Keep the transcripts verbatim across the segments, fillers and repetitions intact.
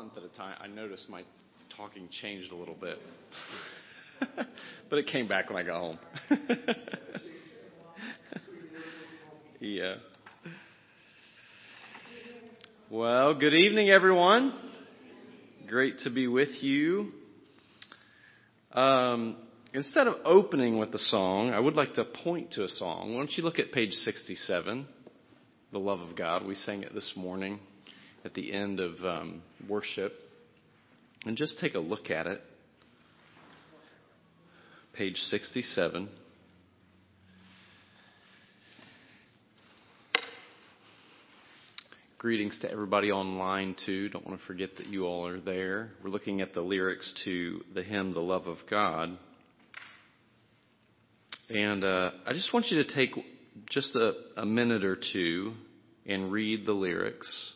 month at a time. I noticed my talking changed a little bit. But it came back when I got home. Yeah. Well, good evening, everyone. Great to be with you. Um, instead of opening with the song, I would like to point to a song. Why don't you look at page sixty-seven, The Love of God. We sang it this morning at the end of um, worship. And just take a look at it. Page sixty-seven. Greetings to everybody online too. Don't want to forget that you all are there. We're looking at the lyrics to the hymn, The Love of God. And uh, I just want you to take just a, a minute or two and read the lyrics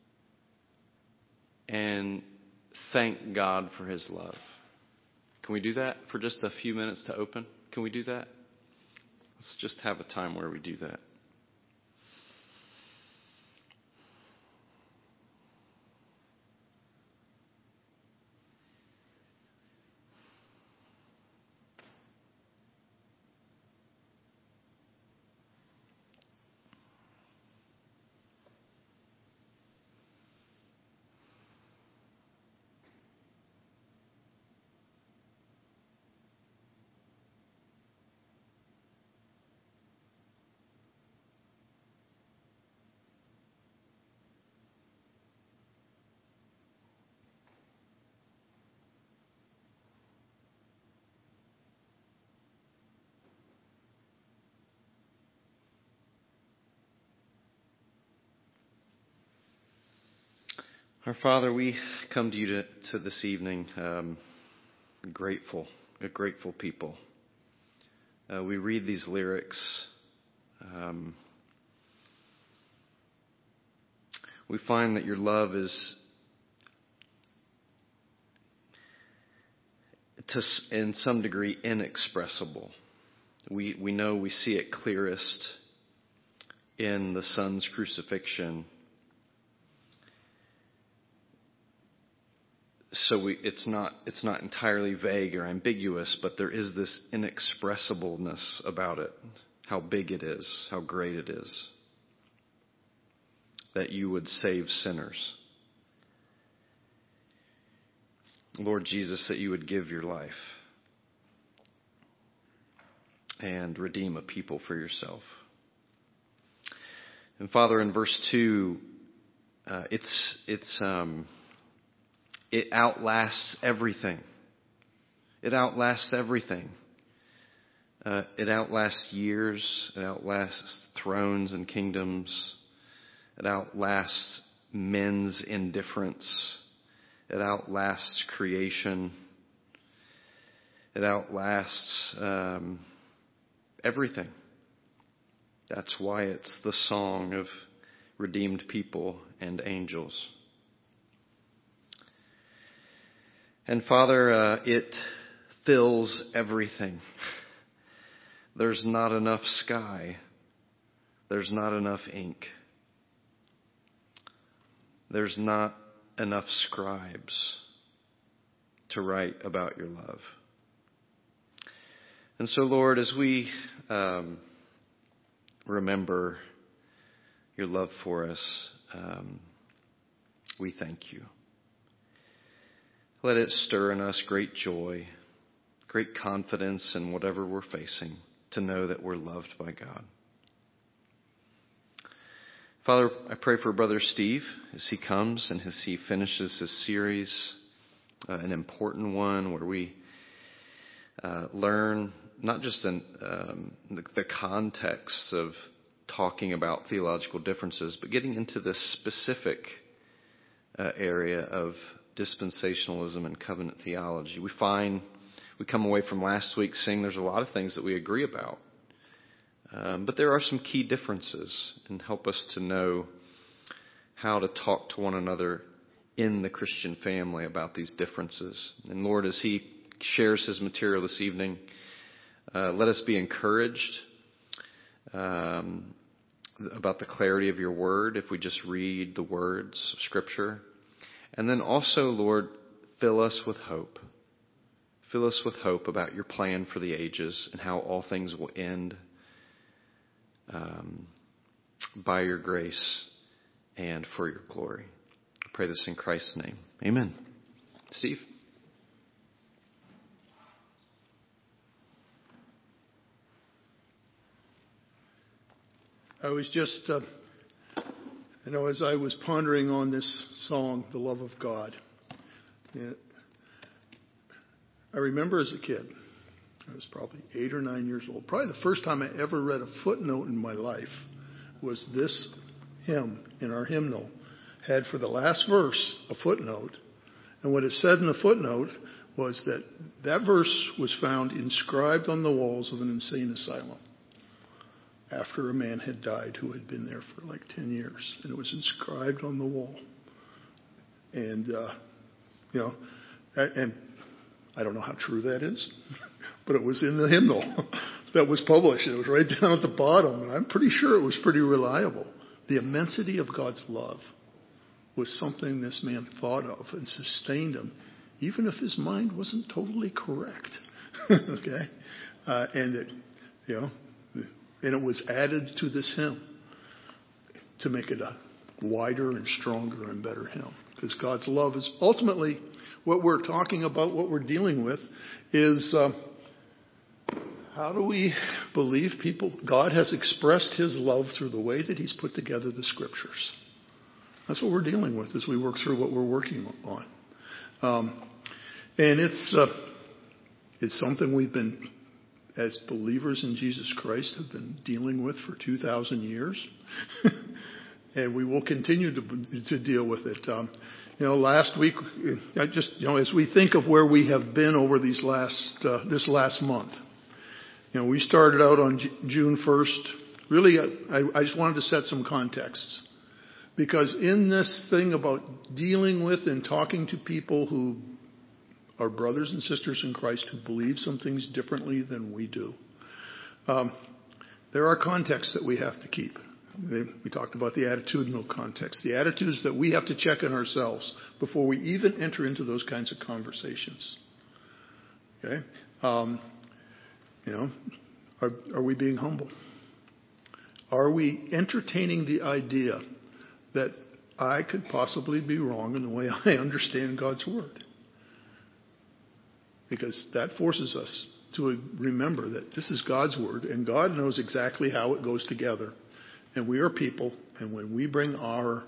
and thank God for His love. Can we do that for just a few minutes to open? Can we do that? Let's just have a time where we do that. Our Father, we come to you to, to this evening um, grateful, a grateful people. Uh, we read these lyrics. Um, we find that your love is, to, in some degree, inexpressible. We we know we see it clearest in the Son's crucifixion. So we, it's not it's not entirely vague or ambiguous, but there is this inexpressibleness about it, how big it is, how great it is, that you would save sinners. Lord Jesus, that you would give your life and redeem a people for yourself. And Father, in verse two, uh, it's it's um, It outlasts everything. It outlasts everything. Uh, it outlasts years. It outlasts thrones and kingdoms. It outlasts men's indifference. It outlasts creation. It outlasts um, everything. That's why it's the song of redeemed people and angels. And Father, uh, it fills everything. There's not enough sky. There's not enough ink. There's not enough scribes to write about your love. And so, Lord, as we um, remember your love for us, um, we thank you. Let it stir in us great joy, great confidence in whatever we're facing, to know that we're loved by God. Father, I pray for Brother Steve as he comes and as he finishes this series, uh, an important one where we uh, learn not just in um, the, the context of talking about theological differences, but getting into this specific uh, area of dispensationalism and covenant theology. We find, we come away from last week saying there's a lot of things that we agree about. Um, but there are some key differences, and help us to know how to talk to one another in the Christian family about these differences. And Lord, as he shares his material this evening, uh, let us be encouraged um, about the clarity of your word if we just read the words of Scripture. And then also, Lord, fill us with hope. Fill us with hope about your plan for the ages and how all things will end um, by your grace and for your glory. I pray this in Christ's name. Amen. Steve? I was just, uh, you know, as I was pondering on this song, The Love of God, yeah, I remember as a kid, I was probably eight or nine years old. Probably the first time I ever read a footnote in my life was this hymn in our hymnal had for the last verse a footnote. And what it said in the footnote was that that verse was found inscribed on the walls of an insane asylum after a man had died who had been there for like ten years. And it was inscribed on the wall. And, uh, you know, and I don't know how true that is, but it was in the hymnal that was published. It was right down at the bottom, and I'm pretty sure it was pretty reliable. The immensity of God's love was something this man thought of and sustained him, even if his mind wasn't totally correct. Okay? Uh, and it, you know, and it was added to this hymn to make it a wider and stronger and better hymn. Because God's love is ultimately what we're talking about, what we're dealing with is uh, how do we believe people? God has expressed his love through the way that he's put together the scriptures. That's what we're dealing with as we work through what we're working on. Um, and it's uh, it's something we've been, as believers in Jesus Christ, have been dealing with for two thousand years. And we will continue to to deal with it. Um, you know, last week, I just, you know, as we think of where we have been over these last, uh, this last month, you know, we started out on J- June first. Really, I, I just wanted to set some contexts. Because in this thing about dealing with and talking to people who are brothers and sisters in Christ who believe some things differently than we do, um, there are contexts that we have to keep. We talked about the attitudinal context, the attitudes that we have to check in ourselves before we even enter into those kinds of conversations. Okay? Um, you know, are, are we being humble? Are we entertaining the idea that I could possibly be wrong in the way I understand God's Word? Because that forces us to remember that this is God's Word, and God knows exactly how it goes together. And we are people, and when we bring our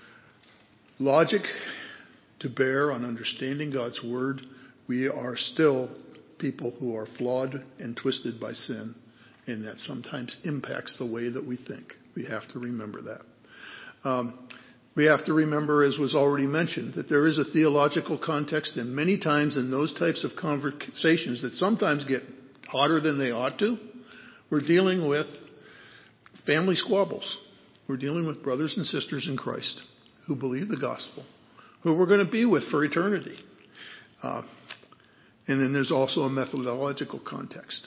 logic to bear on understanding God's Word, we are still people who are flawed and twisted by sin, and that sometimes impacts the way that we think. We have to remember that. Um, we have to remember, as was already mentioned, that there is a theological context, and many times in those types of conversations that sometimes get hotter than they ought to, we're dealing with family squabbles. We're dealing with brothers and sisters in Christ who believe the gospel, who we're going to be with for eternity. Uh, and then there's also a methodological context.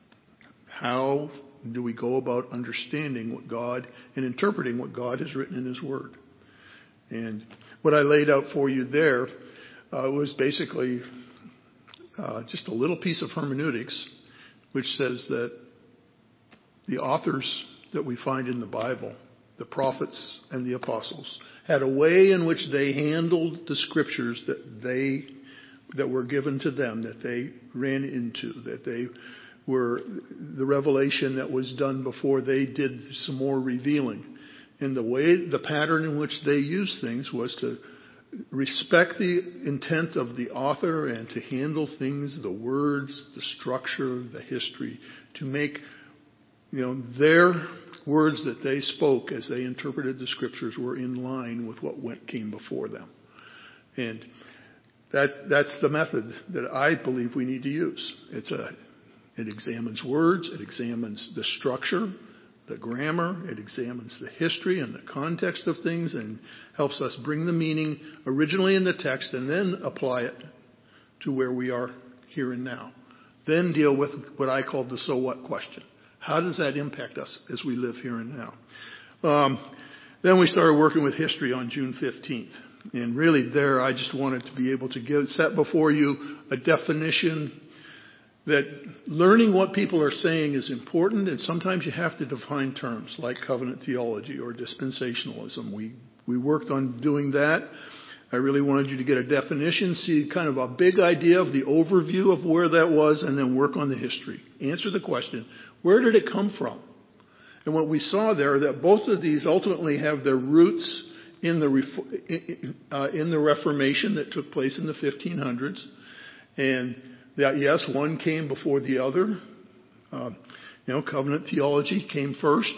How do we go about understanding what God and interpreting what God has written in His Word? And what I laid out for you there uh, was basically uh, just a little piece of hermeneutics, which says that the authors that we find in the Bible, the prophets and the apostles, had a way in which they handled the scriptures that they that were given to them, that they ran into, that they were the revelation that was done before they did some more revealing. And the way, the pattern in which they used things was to respect the intent of the author and to handle things, the words, the structure, the history, to make, you know, their words that they spoke as they interpreted the scriptures were in line with what went, came before them. And that that's the method that I believe we need to use. It's a, it examines words, it examines the structure, the grammar, it examines the history and the context of things and helps us bring the meaning originally in the text and then apply it to where we are here and now. Then deal with what I call the so what question. How does that impact us as we live here and now? Um, then we started working with history on June fifteenth. And really there, I just wanted to be able to give, set before you a definition that learning what people are saying is important, and sometimes you have to define terms like covenant theology or dispensationalism. We, we worked on doing that. I really wanted you to get a definition, see kind of a big idea of the overview of where that was, and then work on the history. Answer the question, where did it come from? And what we saw there, that both of these ultimately have their roots in the, uh, in the Reformation that took place in the fifteen hundreds. And that, yes, one came before the other. Uh, you know, covenant theology came first.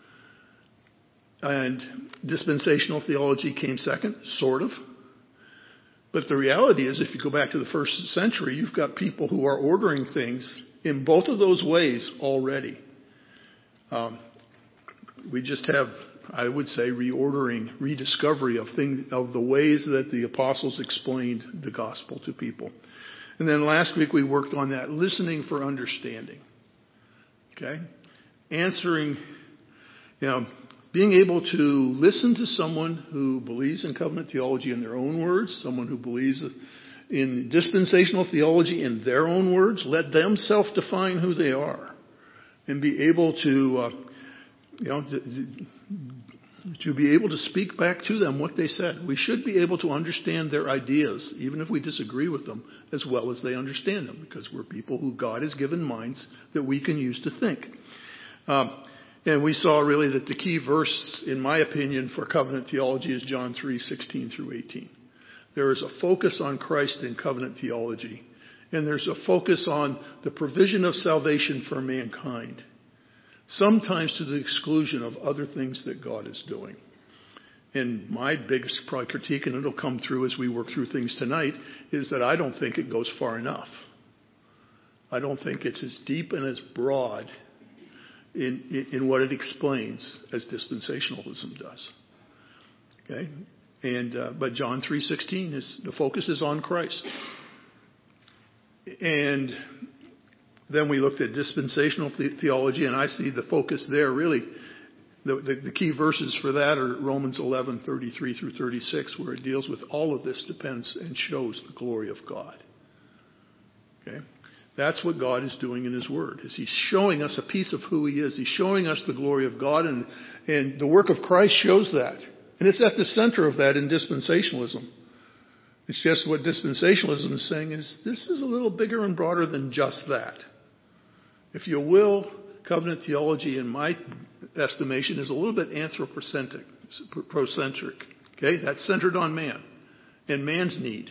And dispensational theology came second, sort of. But the reality is, if you go back to the first century, you've got people who are ordering things in both of those ways already. Um, we just have, I would say, reordering, rediscovery of things, of the ways that the apostles explained the gospel to people. And then last week we worked on that, listening for understanding. Okay? Answering, you know, being able to listen to someone who believes in covenant theology in their own words, someone who believes in dispensational theology in their own words, let them self-define who they are, and be able to, uh, you know, to, to be able to speak back to them what they said. We should be able to understand their ideas, even if we disagree with them, as well as they understand them, because we're people who God has given minds that we can use to think. Um, And we saw really that the key verse, in my opinion, for covenant theology is John three sixteen through eighteen. There is a focus on Christ in covenant theology. And there's a focus on the provision of salvation for mankind. Sometimes to the exclusion of other things that God is doing. And my biggest probably critique, and it'll come through as we work through things tonight, is that I don't think it goes far enough. I don't think it's as deep and as broad In, in, in what it explains as dispensationalism does. Okay? And, uh, but John three sixteen is, the focus is on Christ. And then we looked at dispensational the- theology, and I see the focus there really, the, the, the key verses for that are Romans eleven thirty-three through thirty-six, where it deals with all of this depends and shows the glory of God. Okay? That's what God is doing in His Word, is He's showing us a piece of who He is. He's showing us the glory of God, and, and the work of Christ shows that. And it's at the center of that in dispensationalism. It's just what dispensationalism is saying is, this is a little bigger and broader than just that. If you will, covenant theology, in my estimation, is a little bit anthropocentric. Procentric. Okay? That's centered on man and man's need.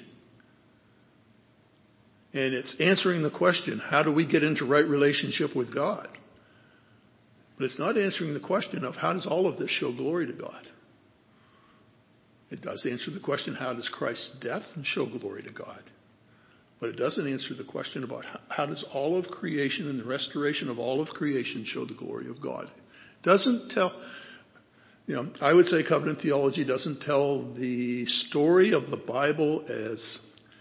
And it's answering the question, how do we get into right relationship with God? But it's not answering the question of how does all of this show glory to God? It does answer the question, how does Christ's death show glory to God? But it doesn't answer the question about how, how does all of creation and the restoration of all of creation show the glory of God? It doesn't tell, you know, I would say covenant theology doesn't tell the story of the Bible as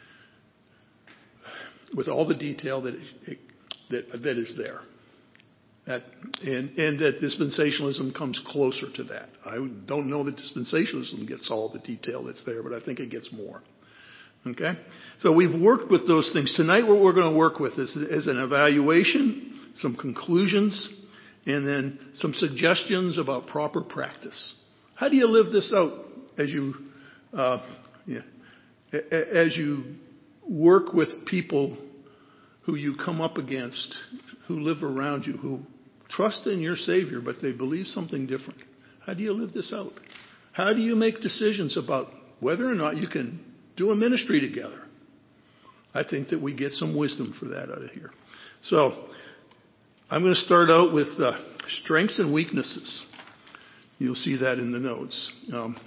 with all the detail that it, that that is there, that and and that dispensationalism comes closer to that. I don't know that dispensationalism gets all the detail that's there, but I think it gets more. Okay, so we've worked with those things tonight. What we're going to work with is, is an evaluation, some conclusions, and then some suggestions about proper practice. How do you live this out as you uh, yeah, as you work with people who you come up against, who live around you, who trust in your Savior, but they believe something different? How do you live this out? How do you make decisions about whether or not you can do a ministry together? I think that we get some wisdom for that out of here. So I'm going to start out with uh, strengths and weaknesses. You'll see that in the notes. Um,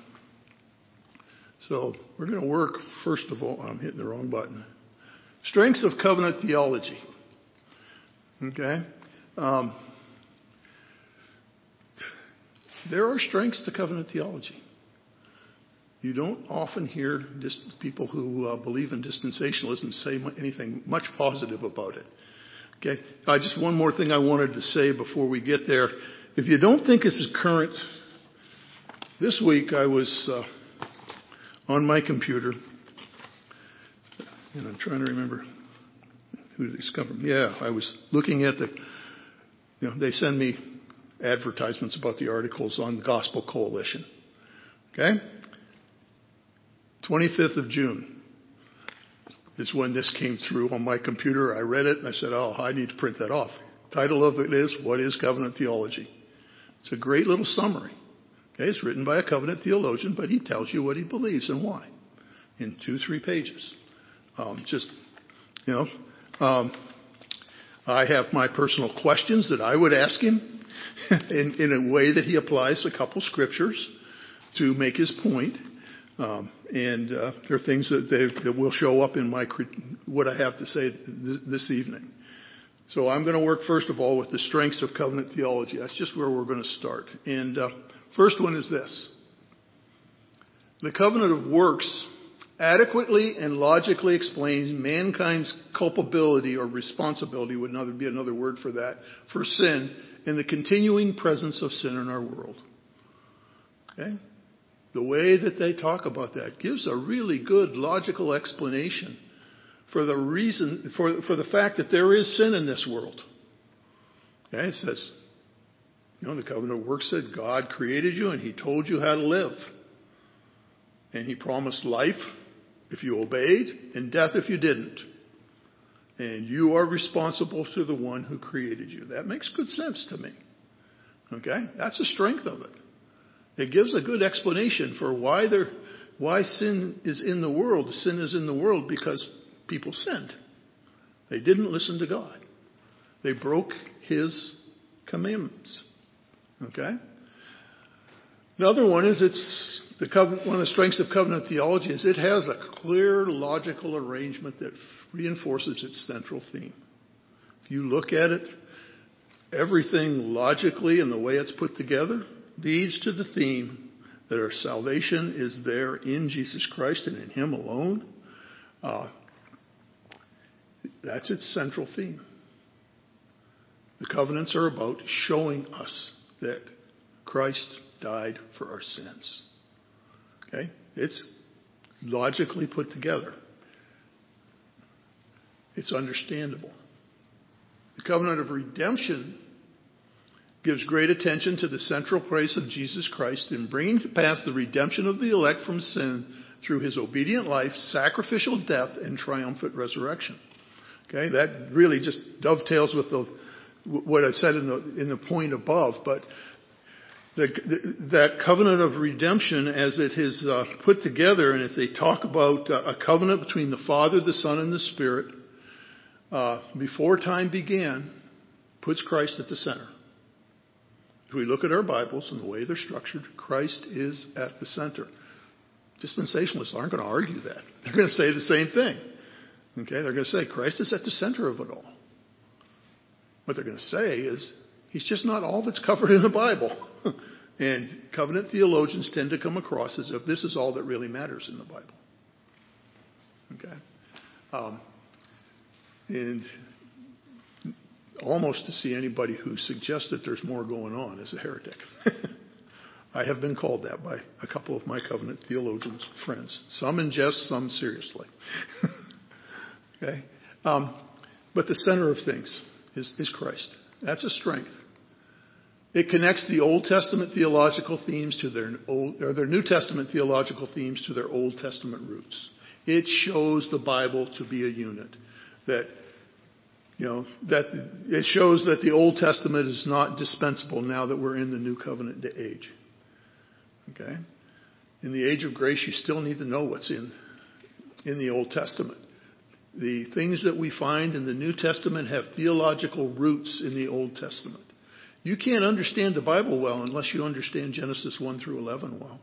So we're going to work, first of all, I'm hitting the wrong button. Strengths of covenant theology. Okay? Um, there are strengths to covenant theology. You don't often hear dis- people who uh, believe in dispensationalism say anything much positive about it. Okay? Uh, just one more thing I wanted to say before we get there. If you don't think this is current, this week I was... Uh, on my computer, and I'm trying to remember who these come from. Yeah, I was looking at the, you know, they send me advertisements about the articles on the Gospel Coalition. Okay? twenty-fifth of June is when this came through on my computer. I read it and I said, oh, I need to print that off. Title of it is, What is Covenant Theology? It's a great little summary. Okay, it's written by a covenant theologian, but he tells you what he believes and why in two, three pages. Um, just, you know, um, I have my personal questions that I would ask him in, in a way that he applies a couple scriptures to make his point. Um, and uh, there are things that, they, that will show up in my what I have to say th- this evening. So I'm going to work first of all with the strengths of covenant theology. That's just where we're going to start. And uh, first one is this. The covenant of works adequately and logically explains mankind's culpability or responsibility, would another be another word for that, for sin and the continuing presence of sin in our world. Okay? The way that they talk about that gives a really good logical explanation for the reason, for, for the fact that there is sin in this world. Okay? It says, you know, the covenant of works said God created you and he told you how to live. And he promised life if you obeyed and death if you didn't. And you are responsible to the one who created you. That makes good sense to me. Okay? That's the strength of it. It gives a good explanation for why there, why sin is in the world. Sin is in the world because people sinned. They didn't listen to God. They broke his commandments. Okay? The other one is it's the covenant, one of the strengths of covenant theology is it has a clear logical arrangement that reinforces its central theme. If you look at it, everything logically and the way it's put together leads to the theme that our salvation is there in Jesus Christ and in him alone. Uh, that's its central theme. The covenants are about showing us that Christ died for our sins. Okay? It's logically put together. It's understandable. The covenant of redemption gives great attention to the central place of Jesus Christ in bringing to pass the redemption of the elect from sin through his obedient life, sacrificial death, and triumphant resurrection. Okay, that really just dovetails with the, what I said in the in the point above. But the, the, that covenant of redemption, as it is uh, put together, and as they talk about uh, a covenant between the Father, the Son, and the Spirit, uh, before time began, puts Christ at the center. If we look at our Bibles and the way they're structured, Christ is at the center. Dispensationalists aren't going to argue that. They're going to say the same thing. Okay, they're going to say Christ is at the center of it all. What they're going to say is he's just not all that's covered in the Bible. And covenant theologians tend to come across as if this is all that really matters in the Bible. Okay, um, and almost to see anybody who suggests that there's more going on is a heretic. I have been called that by a couple of my covenant theologians friends. Some in jest, some seriously. Okay, um, but the center of things is, is Christ. That's a strength. It connects the Old Testament theological themes to their old, or their New Testament theological themes to their Old Testament roots. It shows the Bible to be a unit. That, you know, that it shows that the Old Testament is not dispensable now that we're in the New Covenant age. Okay? In the age of grace, you still need to know what's in, in the Old Testament. The things that we find in the New Testament have theological roots in the Old Testament. You can't understand the Bible well unless you understand Genesis one through eleven well.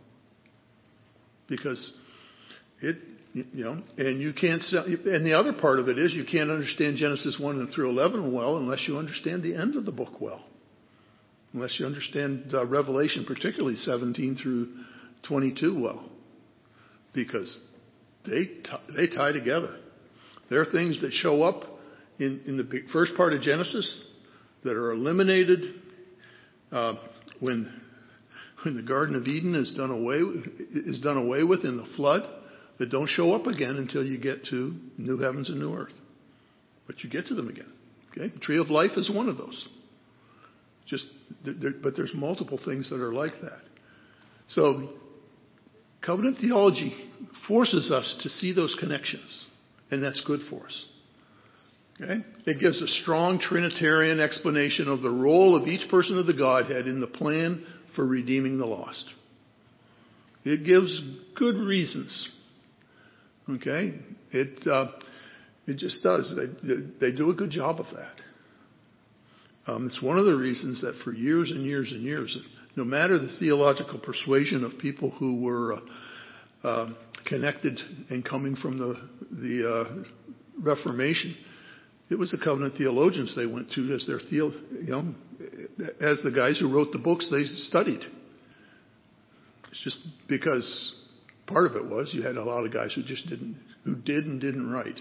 Because it, you know, and you can't, and the other part of it is you can't understand Genesis one through eleven well unless you understand the end of the book well. Unless you understand uh, Revelation, particularly seventeen through twenty-two well. Because they, t- they tie together. There are things that show up in, in the first part of Genesis that are eliminated uh, when when the Garden of Eden is done away is done away with in the flood, that don't show up again until you get to new heavens and new earth. But you get to them again. Okay? The tree of life is one of those. Just, there, but there's multiple things that are like that. So, covenant theology forces us to see those connections, and that's good for us. Okay? It gives a strong Trinitarian explanation of the role of each person of the Godhead in the plan for redeeming the lost. It gives good reasons. Okay? It uh, it just does. They, they do a good job of that. Um, it's one of the reasons that for years and years and years, no matter the theological persuasion of people who were uh, uh, connected and coming from the the uh, Reformation, it was the covenant theologians they went to as their theo, you know, as the guys who wrote the books they studied. It's just because part of it was you had a lot of guys who just didn't, who did and didn't write.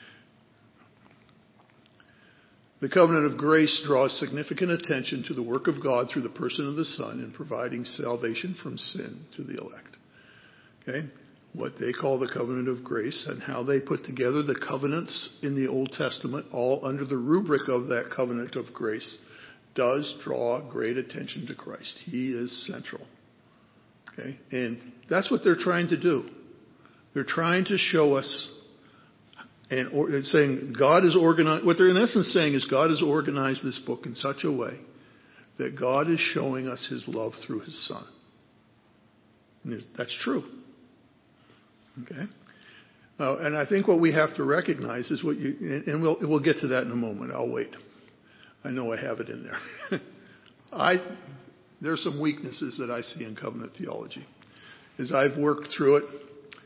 The covenant of grace draws significant attention to the work of God through the person of the Son in providing salvation from sin to the elect. Okay? What they call the covenant of grace and how they put together the covenants in the Old Testament, all under the rubric of that covenant of grace, does draw great attention to Christ. He is central. Okay? And that's what they're trying to do. They're trying to show us, and or, it's saying God is organized, what they're in essence saying is God has organized this book in such a way that God is showing us his love through his Son. And that's true. Okay, uh, and I think what we have to recognize is what you, and we'll we'll get to that in a moment. I'll wait. I know I have it in there. I there's some weaknesses that I see in covenant theology. As I've worked through it,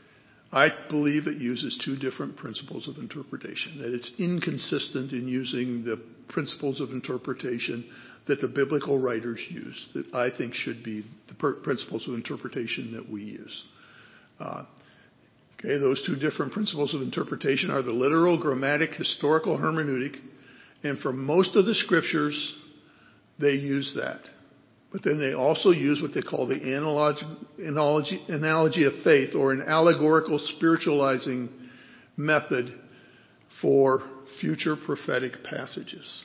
I believe it uses two different principles of interpretation. That it's inconsistent in using the principles of interpretation that the biblical writers use. That I think should be the per- principles of interpretation that we use. Uh, Okay, those two different principles of interpretation are the literal, grammatic, historical hermeneutic, and for most of the scriptures, they use that. But then they also use what they call the analogy, analogy, analogy of faith, or an allegorical spiritualizing method for future prophetic passages.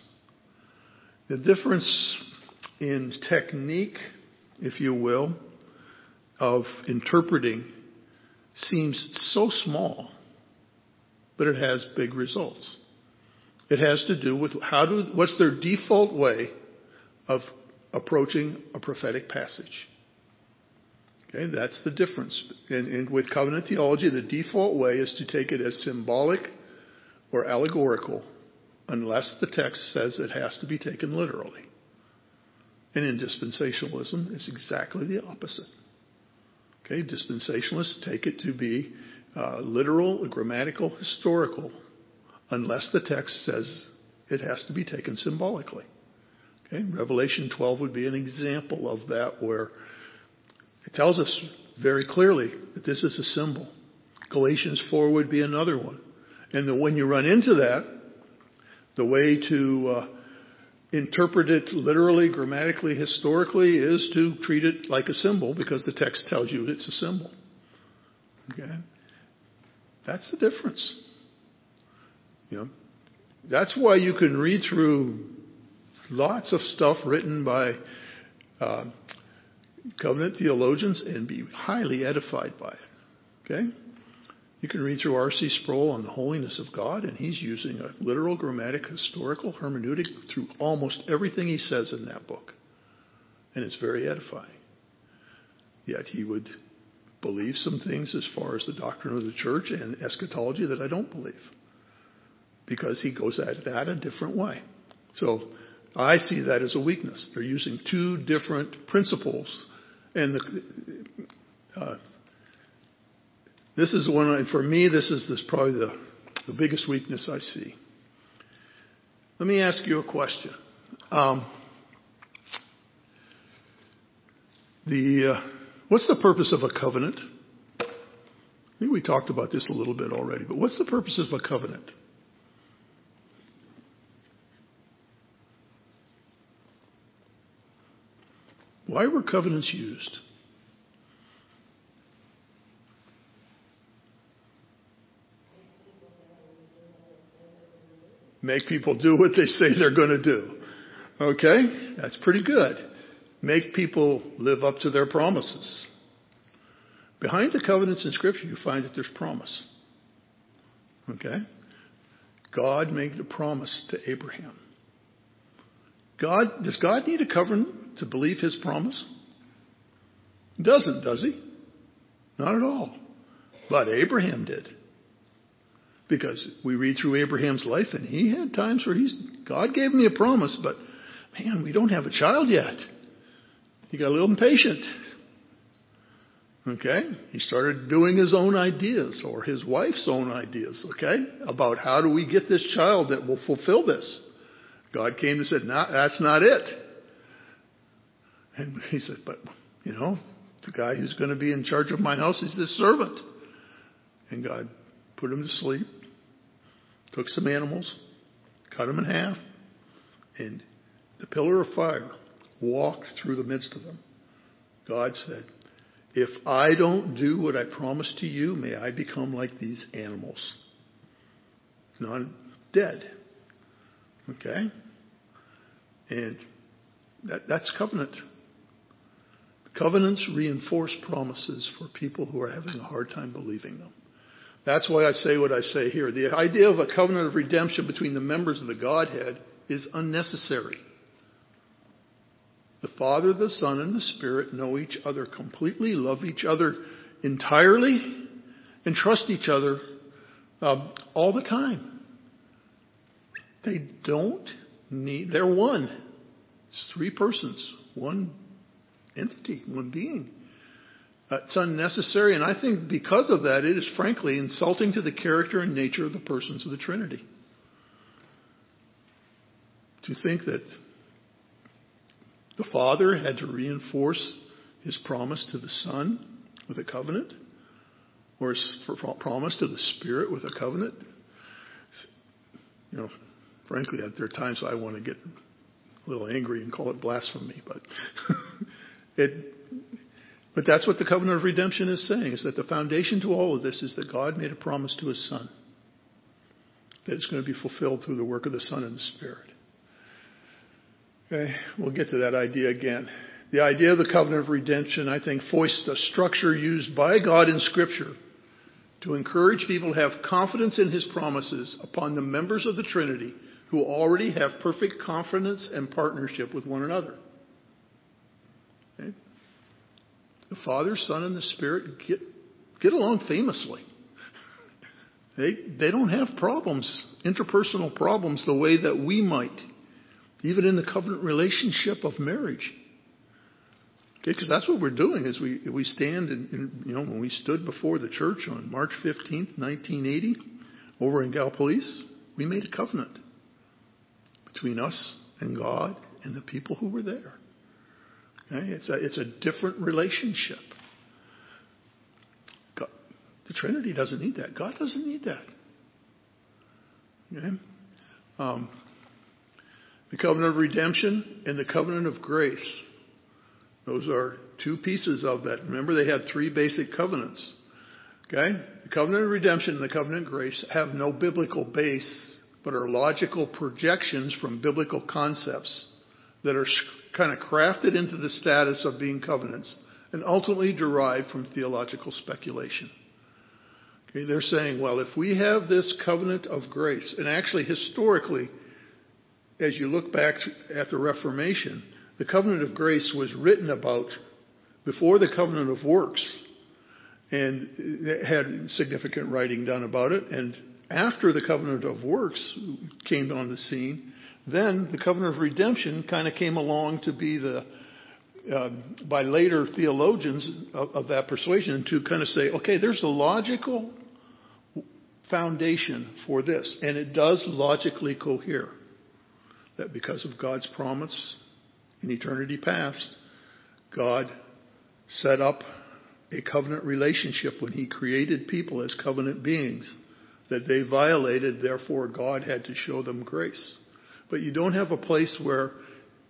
The difference in technique, if you will, of interpreting seems so small, but it has big results. It has to do with how do, what's their default way of approaching a prophetic passage. Okay, that's the difference. And, and with covenant theology, the default way is to take it as symbolic or allegorical, unless the text says it has to be taken literally. And in dispensationalism, it's exactly the opposite. Okay, dispensationalists take it to be uh, literal, grammatical, historical, unless the text says it has to be taken symbolically. Okay, Revelation twelve would be an example of that, where it tells us very clearly that this is a symbol. Galatians four would be another one. And the, when you run into that, the way to uh, interpret it literally, grammatically, historically is to treat it like a symbol because the text tells you it's a symbol. Okay? That's the difference. You know, that's why you can read through lots of stuff written by uh, covenant theologians and be highly edified by it. Okay? You can read through R C Sproul on the holiness of God, and he's using a literal, grammatic, historical hermeneutic through almost everything he says in that book. And it's very edifying. Yet he would believe some things as far as the doctrine of the church and eschatology that I don't believe, because he goes at that a different way. So I see that as a weakness. They're using two different principles, and the uh, This is one, for me, this is this probably the, the biggest weakness I see. Let me ask you a question. Um, the uh, what's the purpose of a covenant? I think we talked about this a little bit already, but what's the purpose of a covenant? Why were covenants used? Make people do what they say they're going to do. Okay? That's pretty good. Make people live up to their promises. Behind the covenants in Scripture, you find that there's promise. Okay? God made a promise to Abraham. God, does God need a covenant to believe His promise? He doesn't, does He? Not at all. But Abraham did. Because we read through Abraham's life and he had times where he's, God gave me a promise, but man, we don't have a child yet. He got a little impatient. Okay? He started doing his own ideas or his wife's own ideas, okay? About how do we get this child that will fulfill this? God came and said, no, that's not it. And he said, but, you know, the guy who's going to be in charge of my house is this servant. And God put him to sleep, took some animals, cut them in half, and the pillar of fire walked through the midst of them. God said, if I don't do what I promised to you, may I become like these animals. Not dead. Okay? And that, that's covenant. Covenants reinforce promises for people who are having a hard time believing them. That's why I say what I say here. The idea of a covenant of redemption between the members of the Godhead is unnecessary. The Father, the Son, and the Spirit know each other completely, love each other entirely, and trust each other uh, all the time. They don't need, they're one. It's three persons, one entity, one being. Uh, it's unnecessary, and I think because of that, it is frankly insulting to the character and nature of the persons of the Trinity. To think that the Father had to reinforce His promise to the Son with a covenant, or His promise to the Spirit with a covenant. You know, frankly, there are times I want to get a little angry and call it blasphemy, but it. But that's what the covenant of redemption is saying, is that the foundation to all of this is that God made a promise to His Son, that it's going to be fulfilled through the work of the Son and the Spirit. Okay, we'll get to that idea again. The idea of the covenant of redemption, I think, foists a structure used by God in Scripture to encourage people to have confidence in His promises upon the members of the Trinity who already have perfect confidence and partnership with one another. Okay? The Father, Son, and the Spirit get, get along famously. They, they don't have problems, interpersonal problems, the way that we might, even in the covenant relationship of marriage. Okay, because that's what we're doing is we we stand and, and you know when we stood before the church on March fifteenth, nineteen eighty, over in Gallipolis, we made a covenant between us and God and the people who were there. Okay, it's a it's a different relationship. God, the Trinity doesn't need that. God doesn't need that. Okay, um, the covenant of redemption and the covenant of grace. Those are two pieces of that. Remember, they had three basic covenants. Okay? The covenant of redemption and the covenant of grace have no biblical base, but are logical projections from biblical concepts that are kind of crafted into the status of being covenants and ultimately derived from theological speculation. Okay? They're saying, well, if we have this covenant of grace, and actually historically, as you look back at the Reformation, the covenant of grace was written about before the covenant of works, and it had significant writing done about it. And after the covenant of works came on the scene, then the covenant of redemption kind of came along to be the, uh, by later theologians of, of that persuasion, to kind of say, okay, there's a logical foundation for this, and it does logically cohere. That because of God's promise in eternity past, God set up a covenant relationship when He created people as covenant beings that they violated. Therefore, God had to show them grace. But you don't have a place where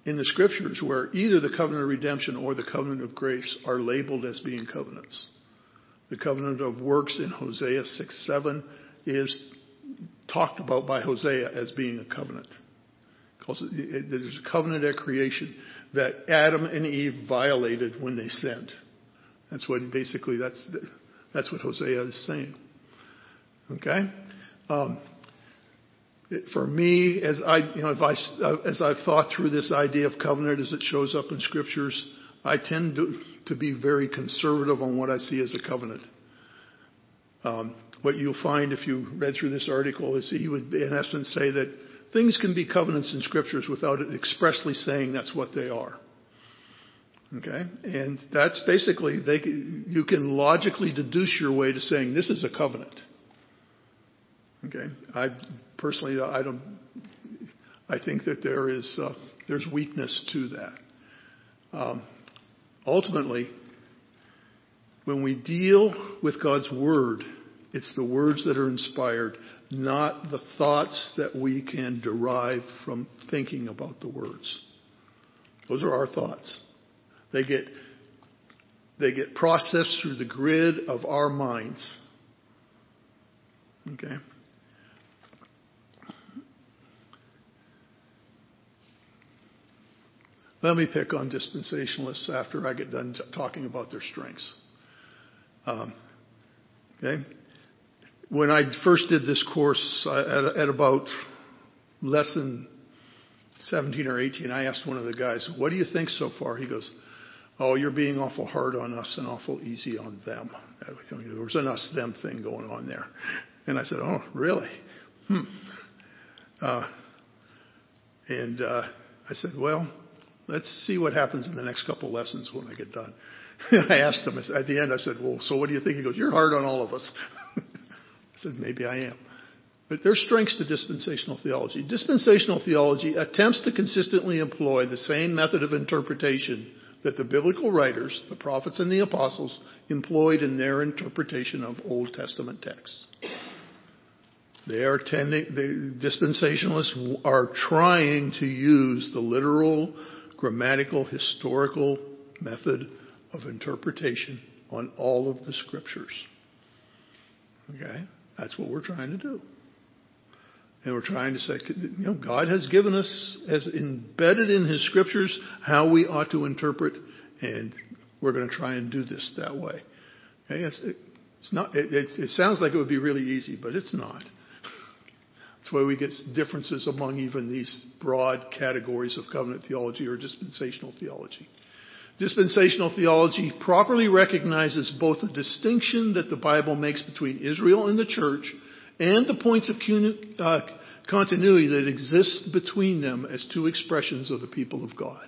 in the Scriptures where either the covenant of redemption or the covenant of grace are labeled as being covenants. The covenant of works in Hosea six seven is talked about by Hosea as being a covenant. There's a covenant at creation that Adam and Eve violated when they sinned. That's what basically that's that's what Hosea is saying. Okay, um, it, for me, as I you know, if I as I've thought through this idea of covenant as it shows up in Scriptures, I tend to, to be very conservative on what I see as a covenant. Um, what you'll find if you read through this article is he would, in essence, say that things can be covenants in Scriptures without it expressly saying that's what they are. Okay? And that's basically, they, you can logically deduce your way to saying this is a covenant. Okay? I personally, I don't, I think that there is, uh, there's weakness to that. Um, ultimately, when we deal with God's Word, it's the words that are inspired, not the thoughts that we can derive from thinking about the words. Those are our thoughts. They get, they get processed through the grid of our minds. Okay? Let me pick on dispensationalists after I get done t- talking about their strengths. Um, okay? When I first did this course at, at about lesson seventeen or eighteen, I asked one of the guys, what do you think so far? He goes, oh, you're being awful hard on us and awful easy on them. There was an us-them thing going on there. And I said, oh, really? Hmm. Uh, and uh, I said, well, let's see what happens in the next couple of lessons when I get done. I asked him, at the end, I said, well, so what do you think? He goes, you're hard on all of us. I said, maybe I am. But there's strengths to dispensational theology. Dispensational theology attempts to consistently employ the same method of interpretation that the biblical writers, the prophets and the apostles, employed in their interpretation of Old Testament texts. They are tending, the dispensationalists are trying to use the literal, grammatical, historical method of interpretation on all of the Scriptures. Okay? That's what we're trying to do. And we're trying to say, you know, God has given us, has embedded in His Scriptures how we ought to interpret, and we're going to try and do this that way. Okay? It's, it's not. It, it, it sounds like it would be really easy, but it's not. That's why we get differences among even these broad categories of covenant theology or dispensational theology. Dispensational theology properly recognizes both the distinction that the Bible makes between Israel and the church and the points of uh, continuity that exist between them as two expressions of the people of God.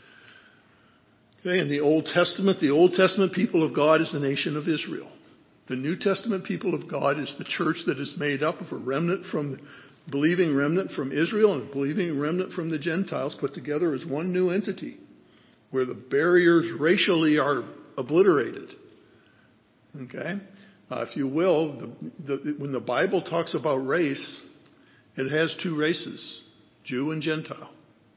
Okay, in the Old Testament, the Old Testament people of God is the nation of Israel. The New Testament people of God is the church that is made up of a remnant from the believing remnant from Israel and a believing remnant from the Gentiles put together as one new entity, where the barriers racially are obliterated. Okay? Uh, if you will, the, the, when the Bible talks about race, it has two races, Jew and Gentile.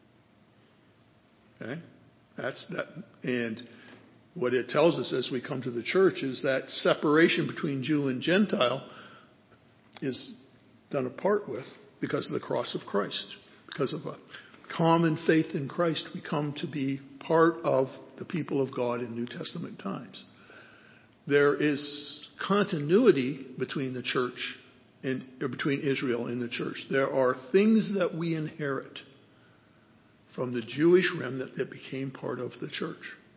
Okay? That's that. And what it tells us as we come to the church is that separation between Jew and Gentile is done apart with because of the cross of Christ. Because of a common faith in Christ, we come to be part of the people of God in New Testament times. There is continuity between the church and or between Israel and the church. There are things that we inherit from the Jewish remnant that became part of the church.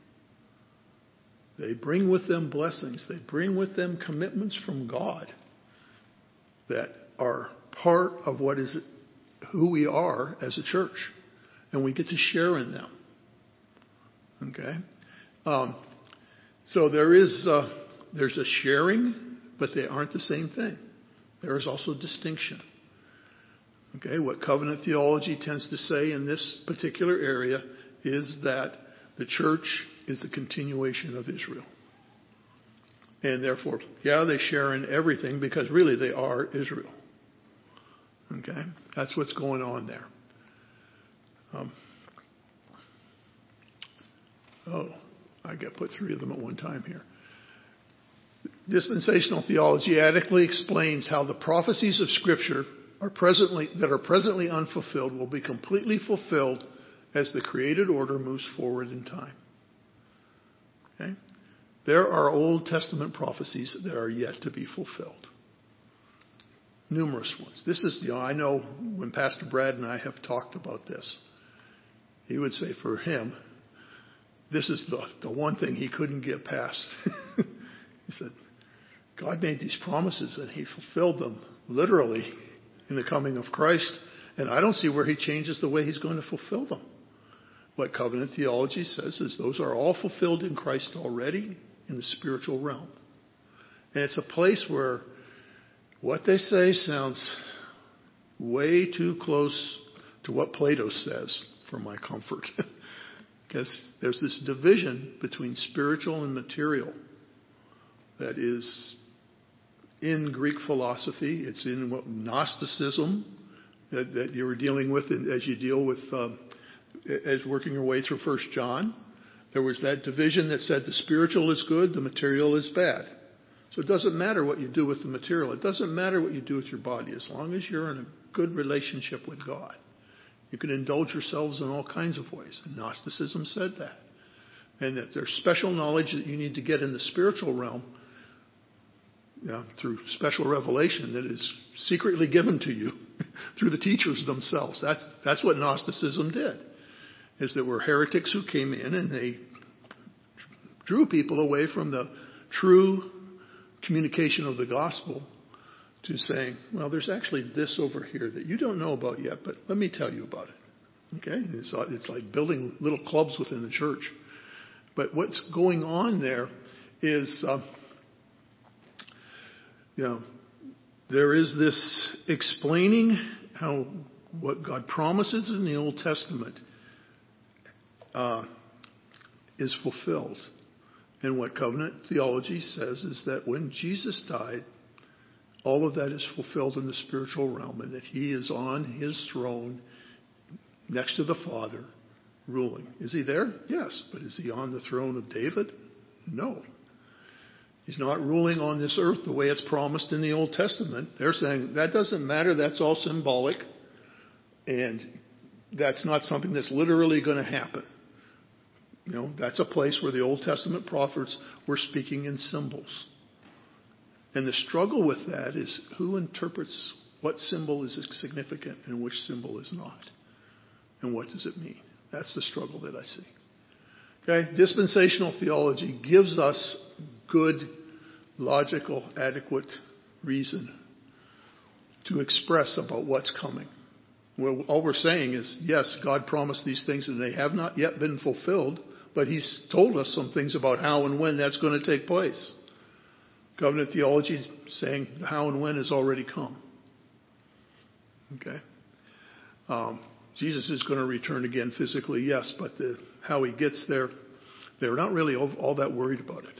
They bring with them blessings. They bring with them commitments from God that are part of what is who we are as a church. And we get to share in them. Okay? Um, so there is uh, there's a sharing, but they aren't the same thing. There is also distinction. Okay? What covenant theology tends to say in this particular area is that the church is the continuation of Israel. And therefore, yeah, they share in everything because really they are Israel. Okay? That's what's going on there. Um, Oh, I got put three of them at one time here. Dispensational theology adequately explains how the prophecies of Scripture are presently that are presently unfulfilled will be completely fulfilled as the created order moves forward in time. Okay? There are Old Testament prophecies that are yet to be fulfilled. Numerous ones. This is, you know, I know when Pastor Brad and I have talked about this, he would say for him, this is the, the one thing he couldn't get past. He said, God made these promises and he fulfilled them literally in the coming of Christ. And I don't see where he changes the way he's going to fulfill them. What covenant theology says is those are all fulfilled in Christ already in the spiritual realm. And it's a place where what they say sounds way too close to what Plato says for my comfort. Because there's this division between spiritual and material that is in Greek philosophy. It's in what Gnosticism that, that you were dealing with as you deal with, um, as working your way through First John. There was that division that said the spiritual is good, the material is bad. So it doesn't matter what you do with the material. It doesn't matter what you do with your body as long as you're in a good relationship with God. You can indulge yourselves in all kinds of ways. And Gnosticism said that. And that there's special knowledge that you need to get in the spiritual realm, you know, through special revelation that is secretly given to you through the teachers themselves. That's, that's what Gnosticism did. Is there were heretics who came in and they drew people away from the true communication of the gospel to saying, well, there's actually this over here that you don't know about yet, but let me tell you about it. Okay? It's, it's like building little clubs within the church. But what's going on there is, uh, you know, there is this explaining how what God promises in the Old Testament uh, is fulfilled. And what covenant theology says is that when Jesus died, all of that is fulfilled in the spiritual realm and that he is on his throne next to the Father ruling. Is he there? Yes. But is he on the throne of David? No. He's not ruling on this earth the way it's promised in the Old Testament. They're saying that doesn't matter. That's all symbolic. And that's not something that's literally going to happen. You know, that's a place where the Old Testament prophets were speaking in symbols. And the struggle with that is who interprets what symbol is significant and which symbol is not. And what does it mean? That's the struggle that I see. Okay? Dispensational theology gives us good, logical, adequate reason to express about what's coming. Well, all we're saying is, yes, God promised these things and they have not yet been fulfilled, but he's told us some things about how and when that's going to take place. Covenant theology is saying the how and when has already come. Okay? Um, Jesus is going to return again physically, yes, but the, how he gets there, they're not really all, all that worried about it.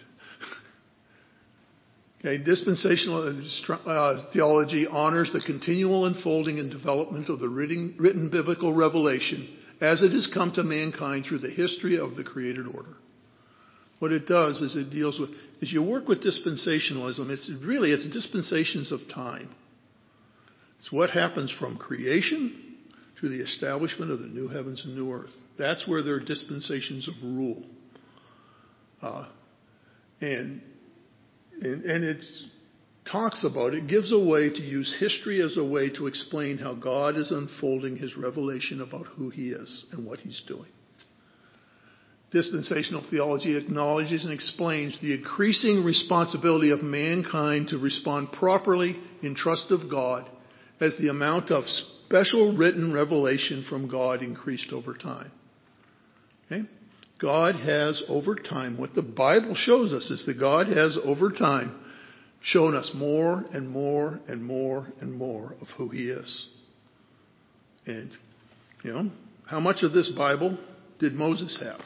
Okay, dispensational uh, theology honors the continual unfolding and development of the written, written biblical revelation as it has come to mankind through the history of the created order. What it does is it deals with, as you work with dispensationalism, it's really, it's dispensations of time. It's what happens from creation to the establishment of the new heavens and new earth. That's where there are dispensations of rule. Uh, and, and, and it talks about, it gives a way to use history as a way to explain how God is unfolding his revelation about who he is and what he's doing. Dispensational theology acknowledges and explains the increasing responsibility of mankind to respond properly in trust of God as the amount of special written revelation from God increased over time. Okay? God has over time, what the Bible shows us is that God has over time shown us more and more and more and more of who he is. And, you know, how much of this Bible did Moses have?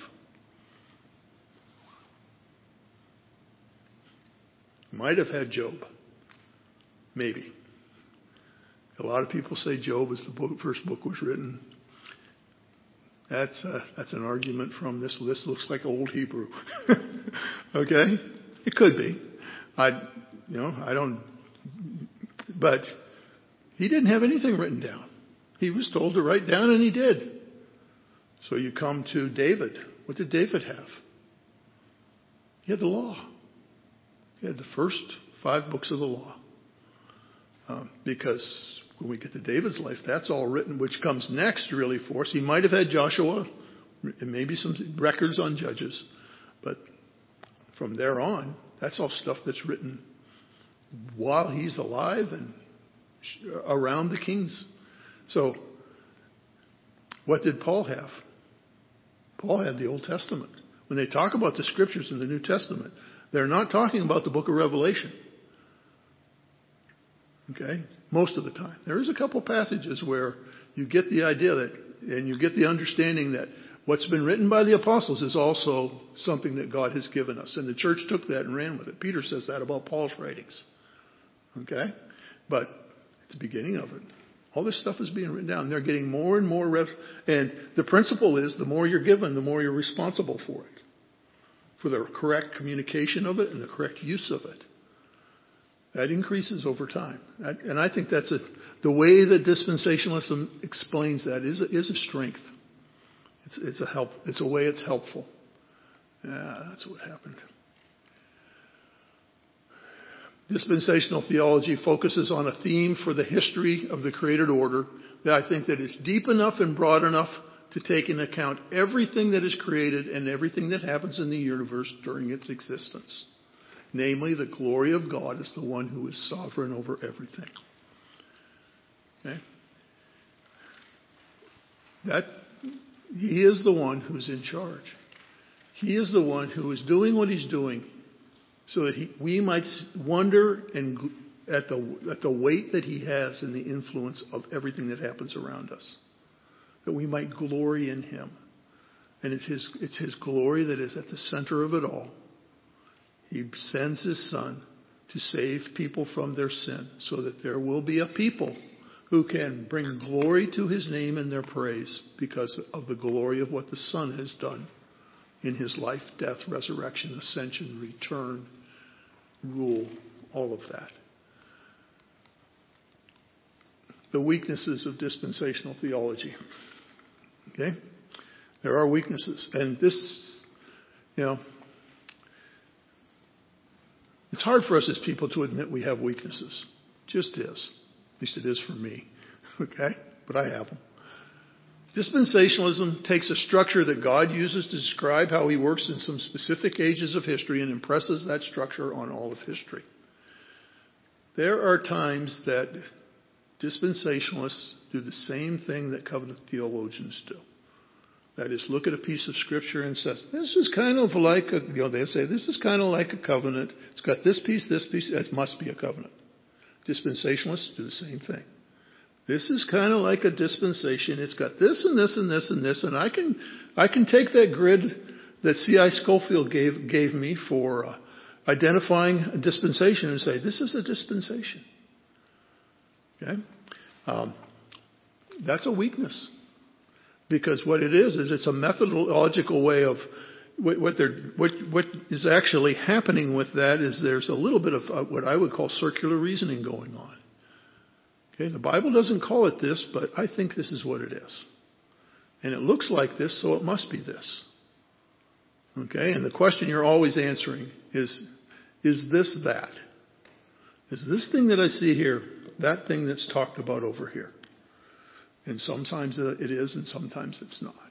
Might have had Job. Maybe. A lot of people say Job is the book, first book was written. That's uh, that's an argument from this. This looks like old Hebrew. Okay, it could be. I, you know, I don't. But he didn't have anything written down. He was told to write down, and he did. So you come to David. What did David have? He had the law. He had the first five books of the law. Um, because when we get to David's life, that's all written, which comes next really for us. He might have had Joshua and maybe some records on Judges. But from there on, that's all stuff that's written while he's alive and around the kings. So what did Paul have? Paul had the Old Testament. When they talk about the scriptures in the New Testament, they're not talking about the book of Revelation. Okay? Most of the time. There is a couple passages where you get the idea that, and you get the understanding that what's been written by the apostles is also something that God has given us. And the church took that and ran with it. Peter says that about Paul's writings. Okay? But at the beginning of it, all this stuff is being written down. They're getting more and more. Rev- and the principle is the more you're given, the more you're responsible for it. For the correct communication of it and the correct use of it. That increases over time. And I think that's a, the way that dispensationalism explains that is a, is a strength. It's, it's a help. It's a way it's helpful. Yeah, that's what happened. Dispensational theology focuses on a theme for the history of the created order that I think that is deep enough and broad enough to take into account everything that is created and everything that happens in the universe during its existence. Namely, the glory of God is the one who is sovereign over everything. Okay? That he is the one who's in charge. He is the one who is doing what he's doing so that he, we might wonder and at the at the weight that he has and the influence of everything that happens around us. That we might glory in him. And it's his, it's his glory that is at the center of it all. He sends his son to save people from their sin so that there will be a people who can bring glory to his name and their praise because of the glory of what the son has done in his life, death, resurrection, ascension, return, rule, all of that. The weaknesses of dispensational theology. Okay? There are weaknesses. And this, you know, it's hard for us as people to admit we have weaknesses. It just is. At least it is for me. Okay? But I have them. Dispensationalism takes a structure that God uses to describe how he works in some specific ages of history and impresses that structure on all of history. There are times that dispensationalists do the same thing that covenant theologians do. That is, look at a piece of scripture and says, this is kind of like a, you know, they say, this is kind of like a covenant. It's got this piece, this piece, it must be a covenant. Dispensationalists do the same thing. This is kind of like a dispensation. It's got this and this and this and this, and I can, I can take that grid that C I Scofield gave, gave me for uh, identifying a dispensation and say, this is a dispensation. Okay? Um, that's a weakness. Because what it is, is it's a methodological way of what, what, what, what is actually happening with that is there's a little bit of uh, what I would call circular reasoning going on. Okay, the Bible doesn't call it this, but I think this is what it is. And it looks like this, so it must be this. Okay, and the question you're always answering is, is this that? Is this thing that I see here that thing that's talked about over here? And sometimes it is, and sometimes it's not.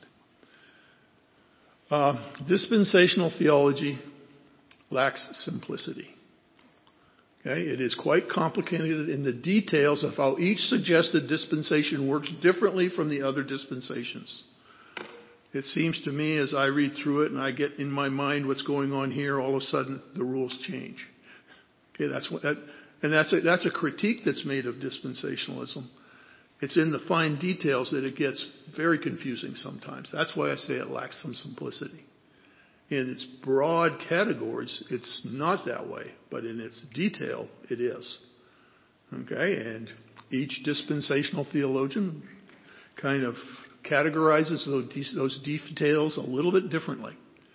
Uh, dispensational theology lacks simplicity. Okay? It is quite complicated in the details of how each suggested dispensation works differently from the other dispensations. It seems to me as I read through it and I get in my mind what's going on here, all of a sudden the rules change. Okay, that's what that, and that's a, that's a critique that's made of dispensationalism. It's in the fine details that it gets very confusing sometimes. That's why I say it lacks some simplicity. In its broad categories, it's not that way, but in its detail, it is. Okay, and each dispensational theologian kind of categorizes those, those details a little bit differently.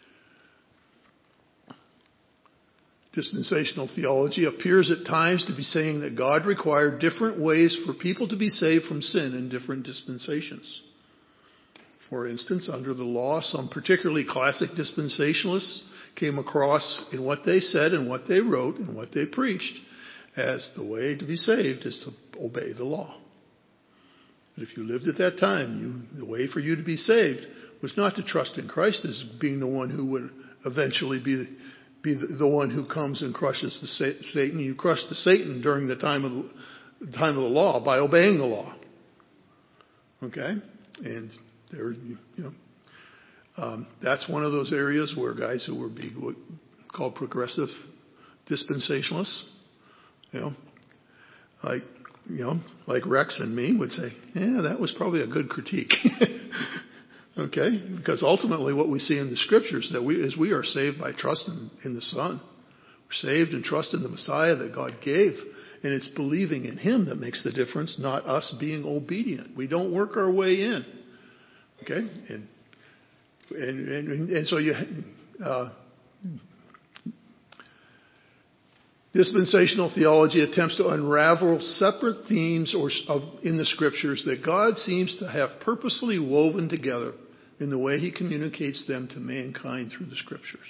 Dispensational theology appears at times to be saying that God required different ways for people to be saved from sin in different dispensations. For instance, under the law, some particularly classic dispensationalists came across in what they said and what they wrote and what they preached as the way to be saved is to obey the law. But if you lived at that time, you, the way for you to be saved was not to trust in Christ as being the one who would eventually be, be the, the one who comes and crushes the Satan. You crushed the Satan during the time of the, the time of the law by obeying the law. Okay? And there, you know, um, that's one of those areas where guys who were being what called progressive dispensationalists, you know, like, you know, like Rex and me would say, yeah, that was probably a good critique. Okay? Because ultimately what we see in the scriptures that we, is we are saved by trust in, in the Son. We're saved and trust in the Messiah that God gave. And it's believing in Him that makes the difference, not us being obedient. We don't work our way in. Okay? And, and, and, and so you, uh, dispensational theology attempts to unravel separate themes or of, in the scriptures that God seems to have purposely woven together in the way He communicates them to mankind through the scriptures.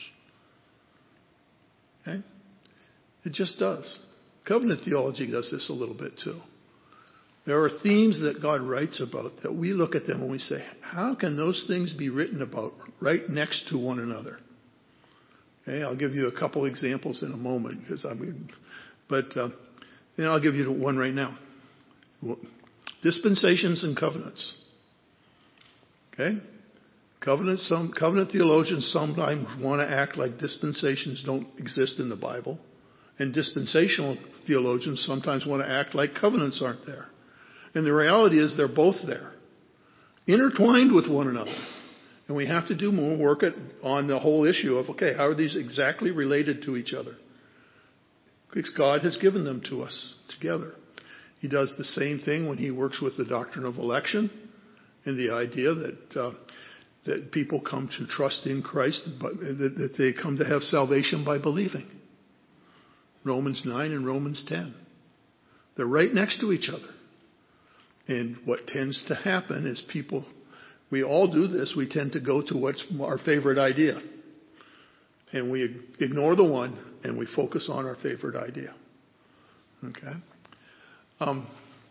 Okay? It just does. Covenant theology does this a little bit too. There are themes that God writes about that we look at them and we say, how can those things be written about right next to one another? Okay, I'll give you a couple examples in a moment, because I mean, but uh, then I'll give you one right now. Dispensations and covenants. Okay, covenants. Some covenant theologians sometimes want to act like dispensations don't exist in the Bible, and dispensational theologians sometimes want to act like covenants aren't there. And the reality is they're both there, intertwined with one another. And we have to do more work at, on the whole issue of, okay, how are these exactly related to each other? Because God has given them to us together. He does the same thing when He works with the doctrine of election and the idea that uh, that people come to trust in Christ, but that, that they come to have salvation by believing. Romans nine and Romans ten. They're right next to each other. And what tends to happen is people, we all do this, we tend to go to what's our favorite idea. And we ignore the one and we focus on our favorite idea. Okay? Um,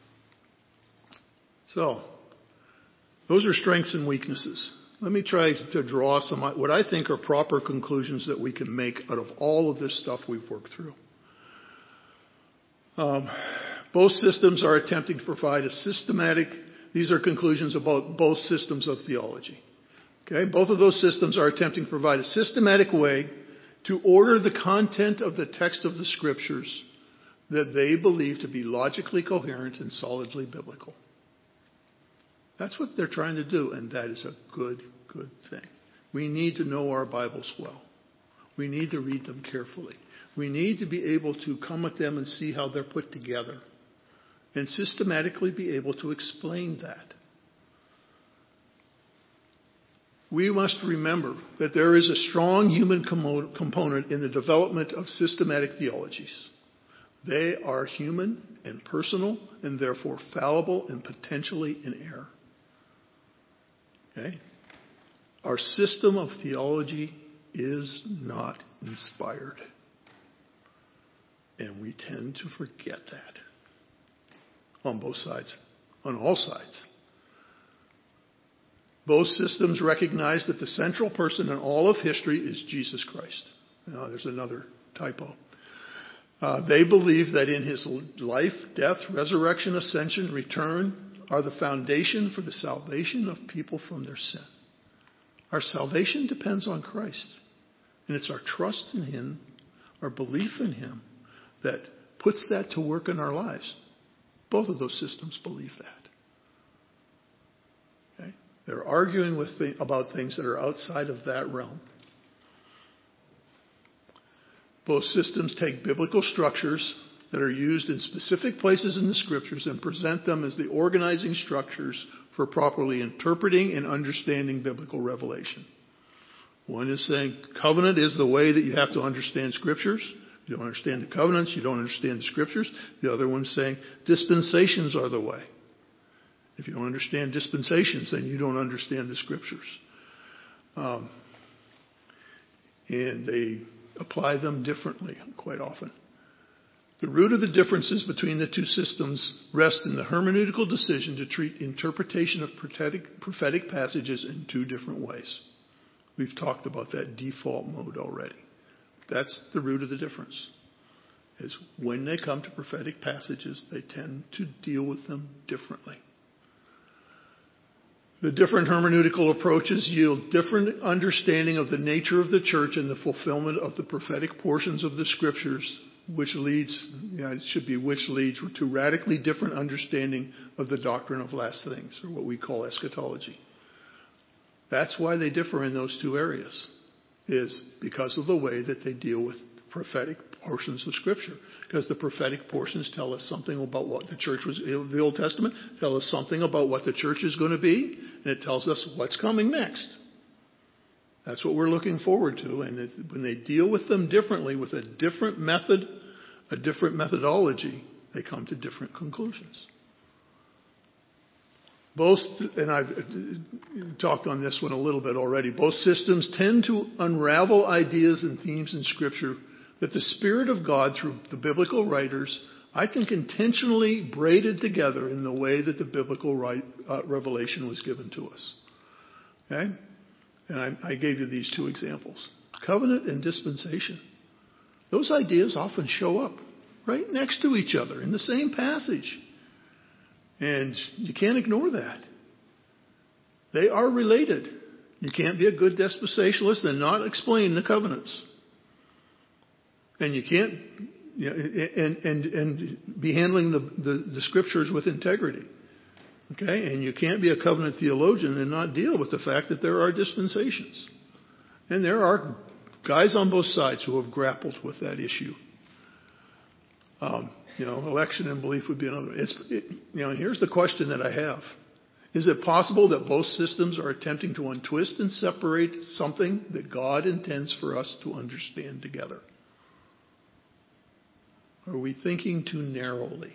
so, those are strengths and weaknesses. Let me try to draw some, what I think are proper conclusions that we can make out of all of this stuff we've worked through. Um, both systems are attempting to provide a systematic, these are conclusions about both systems of theology. Okay, both of those systems are attempting to provide a systematic way to order the content of the text of the scriptures that they believe to be logically coherent and solidly biblical. That's what they're trying to do, and that is a good, good thing. We need to know our Bibles well. We need to read them carefully. We need to be able to come at them and see how they're put together and systematically be able to explain that. We must remember that there is a strong human com- component in the development of systematic theologies. They are human and personal and therefore fallible and potentially in error. Okay? Our system of theology is not inspired. And we tend to forget that. On both sides. On all sides. Both systems recognize that the central person in all of history is Jesus Christ. Now, there's another typo. Uh, they believe that in His life, death, resurrection, ascension, return are the foundation for the salvation of people from their sin. Our salvation depends on Christ. And it's our trust in Him, our belief in Him, that puts that to work in our lives. Both of those systems believe that. Okay? They're arguing with th- about things that are outside of that realm. Both systems take biblical structures that are used in specific places in the Scriptures and present them as the organizing structures for properly interpreting and understanding biblical revelation. One is saying covenant is the way that you have to understand Scriptures. If you don't understand the covenants, you don't understand the Scriptures. The other one's saying dispensations are the way. If you don't understand dispensations, then you don't understand the Scriptures. Um, and they apply them differently quite often. The root of the differences between the two systems rest in the hermeneutical decision to treat interpretation of prophetic, prophetic passages in two different ways. We've talked about that default mode already. That's the root of the difference. Is when they come to prophetic passages, they tend to deal with them differently. The different hermeneutical approaches yield different understanding of the nature of the church and the fulfillment of the prophetic portions of the Scriptures, which leads, you know, it should be which leads to radically different understanding of the doctrine of last things, or what we call eschatology. That's why they differ in those two areas, is because of the way that they deal with prophetic portions of Scripture. Because the prophetic portions tell us something about what the church was, the Old Testament, tell us something about what the church is going to be, and it tells us what's coming next. That's what we're looking forward to. And it, when they deal with them differently, with a different method, a different methodology, they come to different conclusions. Both, and I've talked on this one a little bit already, both systems tend to unravel ideas and themes in Scripture that the Spirit of God, through the biblical writers, I think intentionally braided together in the way that the biblical right, uh, revelation was given to us. Okay? And I, I gave you these two examples. Covenant and dispensation. Those ideas often show up right next to each other in the same passage. And you can't ignore that. They are related. You can't be a good dispensationalist and not explain the covenants. And you can't you know, and, and, and be handling the, the, the Scriptures with integrity. Okay? And you can't be a covenant theologian and not deal with the fact that there are dispensations. And there are guys on both sides who have grappled with that issue. Um, you know, election and belief would be another. It's, it, you know, here's the question that I have. Is it possible that both systems are attempting to untwist and separate something that God intends for us to understand together? Are we thinking too narrowly?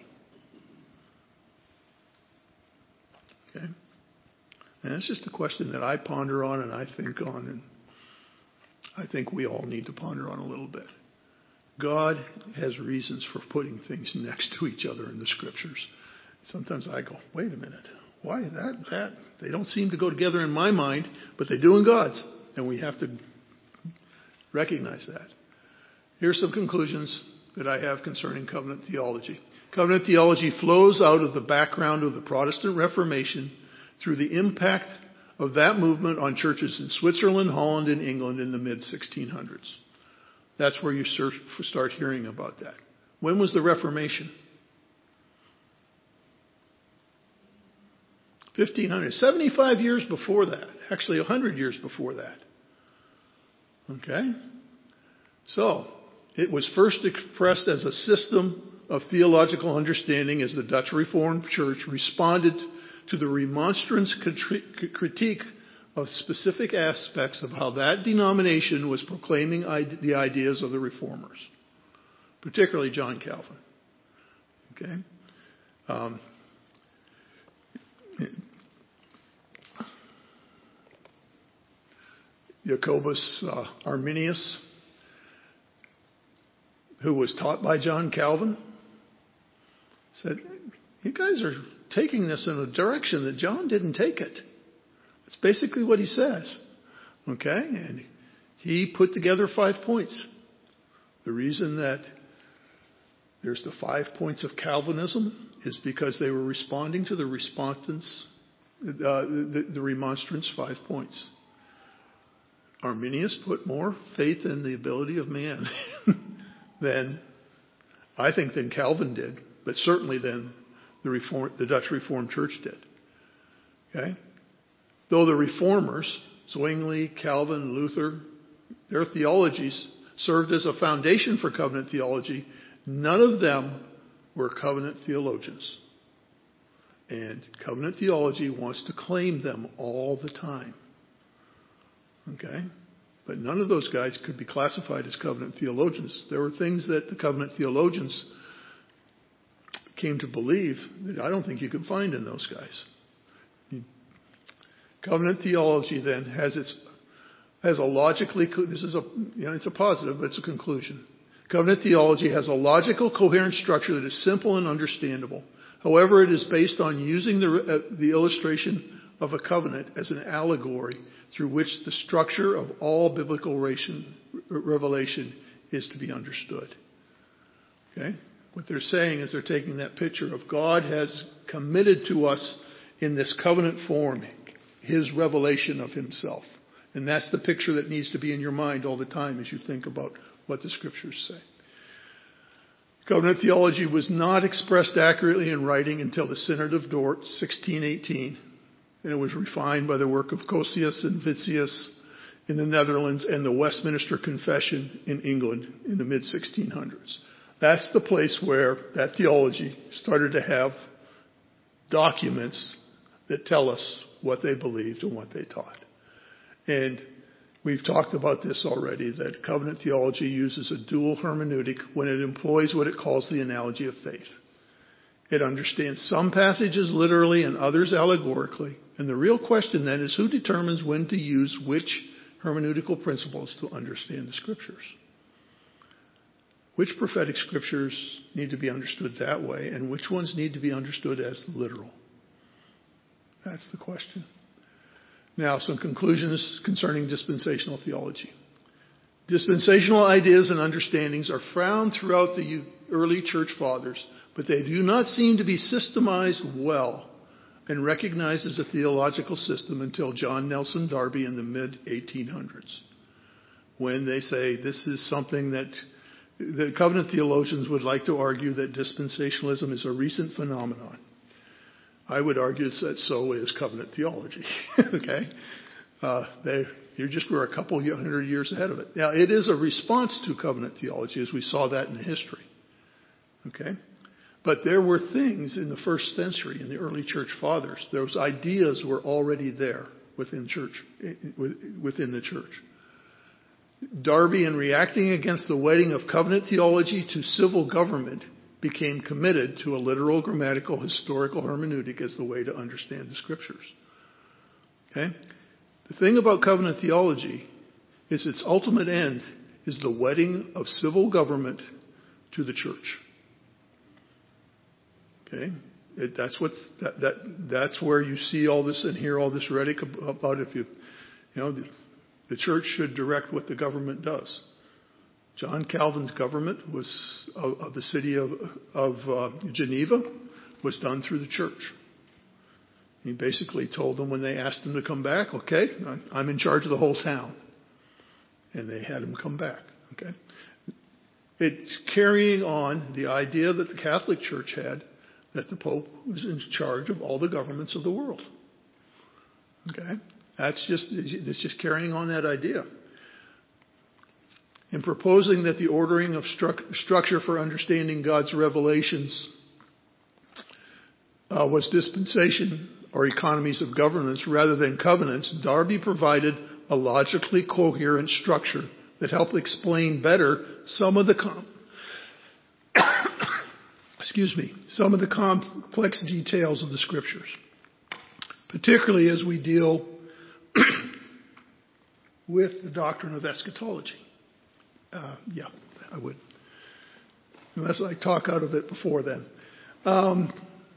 Okay? And that's just a question that I ponder on and I think on, and I think we all need to ponder on a little bit. God has reasons for putting things next to each other in the Scriptures. Sometimes I go, wait a minute, why that, that? They don't seem to go together in my mind, but they do in God's. And we have to recognize that. Here's some conclusions that I have concerning covenant theology. Covenant theology flows out of the background of the Protestant Reformation through the impact of that movement on churches in Switzerland, Holland, and England in the mid sixteen hundreds. That's where you start hearing about that. When was the Reformation? fifteen hundred. seventy-five years before that. Actually, one hundred years before that. Okay? So, it was first expressed as a system of theological understanding as the Dutch Reformed Church responded to the remonstrance critique of specific aspects of how that denomination was proclaiming the ideas of the Reformers, particularly John Calvin. Okay? Um, Jacobus uh, Arminius, who was taught by John Calvin, said, you guys are taking this in a direction that John didn't take it. That's basically what he says. Okay? And he put together five points. The reason that there's the five points of Calvinism is because they were responding to the respondents, uh, the, the remonstrance five points. Arminius put more faith in the ability of man than, I think, than Calvin did, but certainly than the Reform, the Dutch Reformed Church did. Okay? Though the Reformers, Zwingli, Calvin, Luther, their theologies served as a foundation for covenant theology, None of them were covenant theologians. And covenant theology wants to claim them all the time. Okay? But none of those guys could be classified as covenant theologians. There were things that the covenant theologians came to believe that I don't think you can find in those guys. Covenant theology then has its has a logically this is a you know it's a positive, but it's a conclusion. Covenant theology has a logical, coherent structure that is simple and understandable. However, it is based on using the uh, the illustration of a covenant as an allegory through which the structure of all biblical revelation is to be understood. Okay? What they're saying is they're taking that picture of God has committed to us in this covenant form His revelation of Himself. And that's the picture that needs to be in your mind all the time as you think about what the Scriptures say. Covenant theology was not expressed accurately in writing until the Synod of Dort, sixteen eighteen. And it was refined by the work of Cosius and Vitzius in the Netherlands and the Westminster Confession in England in the mid sixteen hundreds. That's the place where that theology started to have documents that tell us what they believed and what they taught. And we've talked about this already, that covenant theology uses a dual hermeneutic when it employs what it calls the analogy of faith. It understands some passages literally and others allegorically. And the real question then is who determines when to use which hermeneutical principles to understand the Scriptures? Which prophetic Scriptures need to be understood that way and which ones need to be understood as literal? That's the question. Now, some conclusions concerning dispensational theology. Dispensational ideas and understandings are found throughout the early church fathers, but they do not seem to be systemized well and recognized as a theological system until John Nelson Darby in the mid eighteen hundreds, when they say this is something that the covenant theologians would like to argue that dispensationalism is a recent phenomenon. I would argue that so is covenant theology. Okay? Uh, they, you just were a couple hundred years ahead of it. Now, it is a response to covenant theology, as we saw that in the history. Okay? But there were things in the first century, in the early church fathers, those ideas were already there within church, within the church. Darby, in reacting against the wedding of covenant theology to civil government, became committed to a literal, grammatical, historical hermeneutic as the way to understand the Scriptures. Okay? The thing about covenant theology is its ultimate end is the wedding of civil government to the church. Okay? It, that's what's that, that that's where you see all this and hear all this rhetoric about if you you know the, the church should direct what the government does. John Calvin's government was of, of the city of, of uh, Geneva was done through the church. He basically told them when they asked him to come back, okay, I'm in charge of the whole town. And they had him come back. Okay, it's carrying on the idea that the Catholic Church had that the Pope was in charge of all the governments of the world. Okay, that's just it's just carrying on that idea. In proposing that the ordering of stru- structure for understanding God's revelations uh, was dispensation or economies of governance rather than covenants, Darby provided a logically coherent structure that helped explain better some of the com- excuse me, some of the complex details of the Scriptures, particularly as we deal with the doctrine of eschatology. Uh, yeah, I would. Unless I talk out of it before then. Um,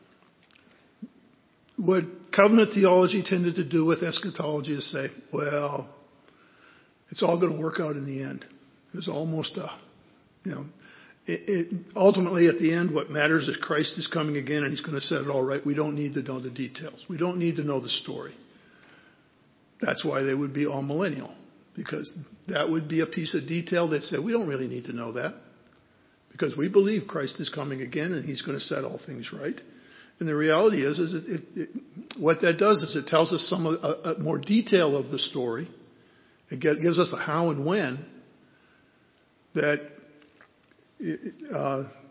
what covenant theology tended to do with eschatology is say, well, it's all going to work out in the end. There's almost a, you know, it, it, ultimately at the end what matters is Christ is coming again and He's going to set it all right. We don't need to know the details. We don't need to know the story. That's why they would be all millennial. Because that would be a piece of detail that said, we don't really need to know that. Because we believe Christ is coming again and He's going to set all things right. And the reality is, is it, it, it, what that does is it tells us some of, a, a more detail of the story. It get, gives us a how and when that uh,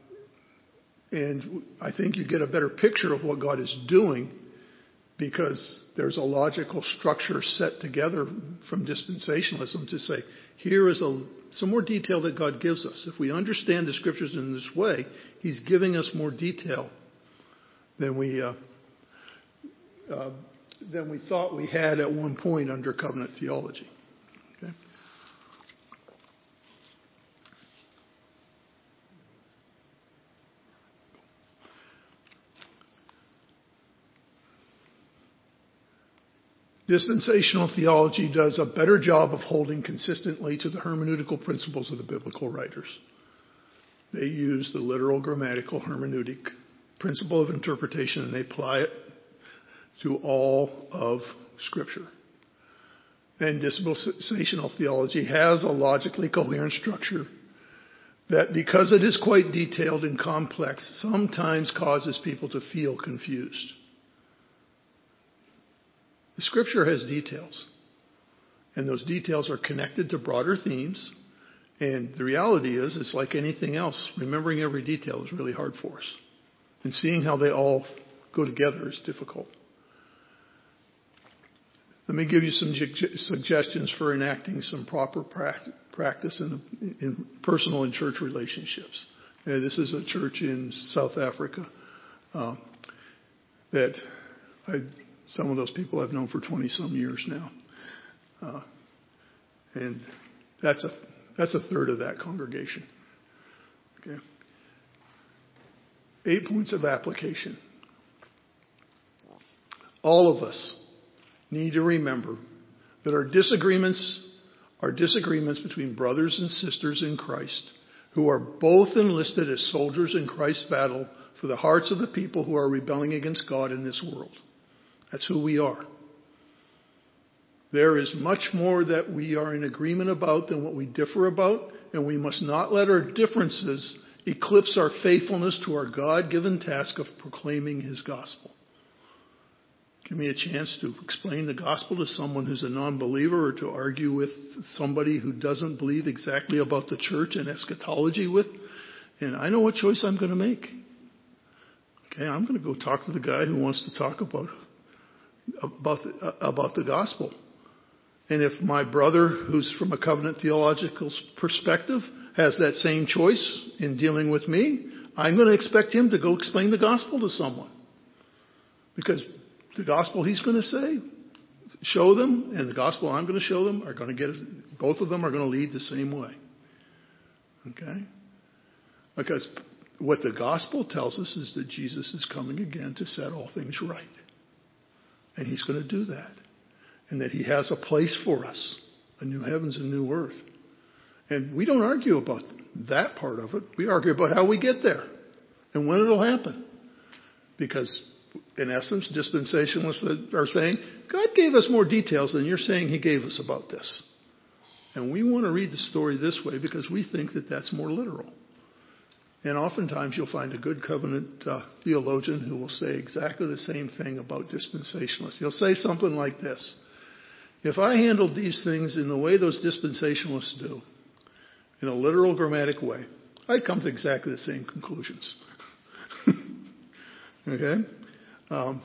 And I think you get a better picture of what God is doing because there's a logical structure set together from dispensationalism to say, here is a, some more detail that God gives us. If we understand the scriptures in this way, he's giving us more detail than we uh, uh, than we thought we had at one point under covenant theology. Okay? Dispensational theology does a better job of holding consistently to the hermeneutical principles of the biblical writers. They use the literal grammatical hermeneutic principle of interpretation and they apply it to all of Scripture. And dispensational theology has a logically coherent structure that, because it is quite detailed and complex, sometimes causes people to feel confused. The Scripture has details, and those details are connected to broader themes. And the reality is, it's like anything else. Remembering every detail is really hard for us. And seeing how they all go together is difficult. Let me give you some suggestions for enacting some proper practice in, in personal and church relationships. Uh, this is a church in South Africa uh, that I... Some of those people I've known for twenty-some years now. Uh, and that's a that's a third of that congregation. Okay. Eight points of application. All of us need to remember that our disagreements are disagreements between brothers and sisters in Christ who are both enlisted as soldiers in Christ's battle for the hearts of the people who are rebelling against God in this world. That's who we are. There is much more that we are in agreement about than what we differ about, and we must not let our differences eclipse our faithfulness to our God-given task of proclaiming his gospel. Give me a chance to explain the gospel to someone who's a non-believer or to argue with somebody who doesn't believe exactly about the church and eschatology with, and I know what choice I'm going to make. Okay, I'm going to go talk to the guy who wants to talk about about the, about the gospel. And if my brother, who's from a covenant theological perspective, has that same choice in dealing with me, I'm going to expect him to go explain the gospel to someone. Because the gospel he's going to say, show them, and the gospel I'm going to show them are going to get, both of them are going to lead the same way. Okay? Because what the gospel tells us is that Jesus is coming again to set all things right. And he's going to do that. And that he has a place for us, a new heavens and new earth. And we don't argue about that part of it. We argue about how we get there and when it'll happen. Because in essence, dispensationalists are saying, God gave us more details than you're saying he gave us about this. And we want to read the story this way because we think that that's more literal. And oftentimes you'll find a good covenant uh, theologian who will say exactly the same thing about dispensationalists. He'll say something like this. If I handled these things in the way those dispensationalists do, in a literal grammatic way, I'd come to exactly the same conclusions. Okay? Um,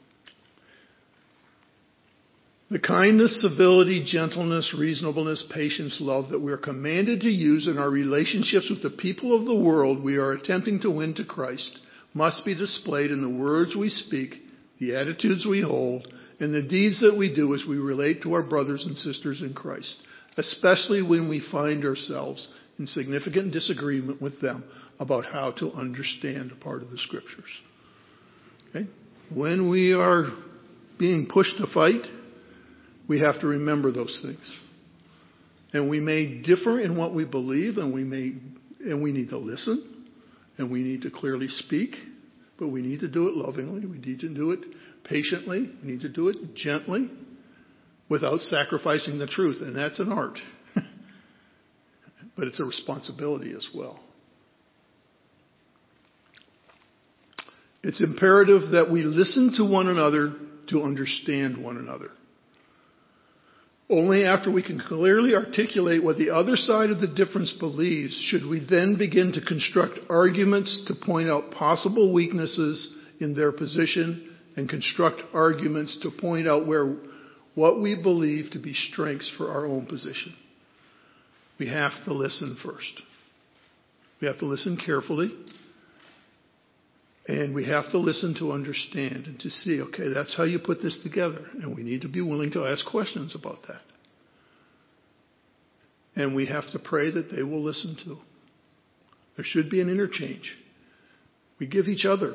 the kindness, civility, gentleness, reasonableness, patience, love that we are commanded to use in our relationships with the people of the world we are attempting to win to Christ must be displayed in the words we speak, the attitudes we hold, and the deeds that we do as we relate to our brothers and sisters in Christ, especially when we find ourselves in significant disagreement with them about how to understand a part of the Scriptures. Okay? When we are being pushed to fight, we have to remember those things. And we may differ in what we believe, and we may, and we need to listen, and we need to clearly speak, but we need to do it lovingly. We need to do it patiently. We need to do it gently, without sacrificing the truth. And that's an art. But it's a responsibility as well. It's imperative that we listen to one another to understand one another. Only after we can clearly articulate what the other side of the difference believes should we then begin to construct arguments to point out possible weaknesses in their position and construct arguments to point out where what we believe to be strengths for our own position. We have to listen first. We have to listen carefully. And we have to listen to understand and to see, okay, that's how you put this together. And we need to be willing to ask questions about that. And we have to pray that they will listen too. There should be an interchange. We give each other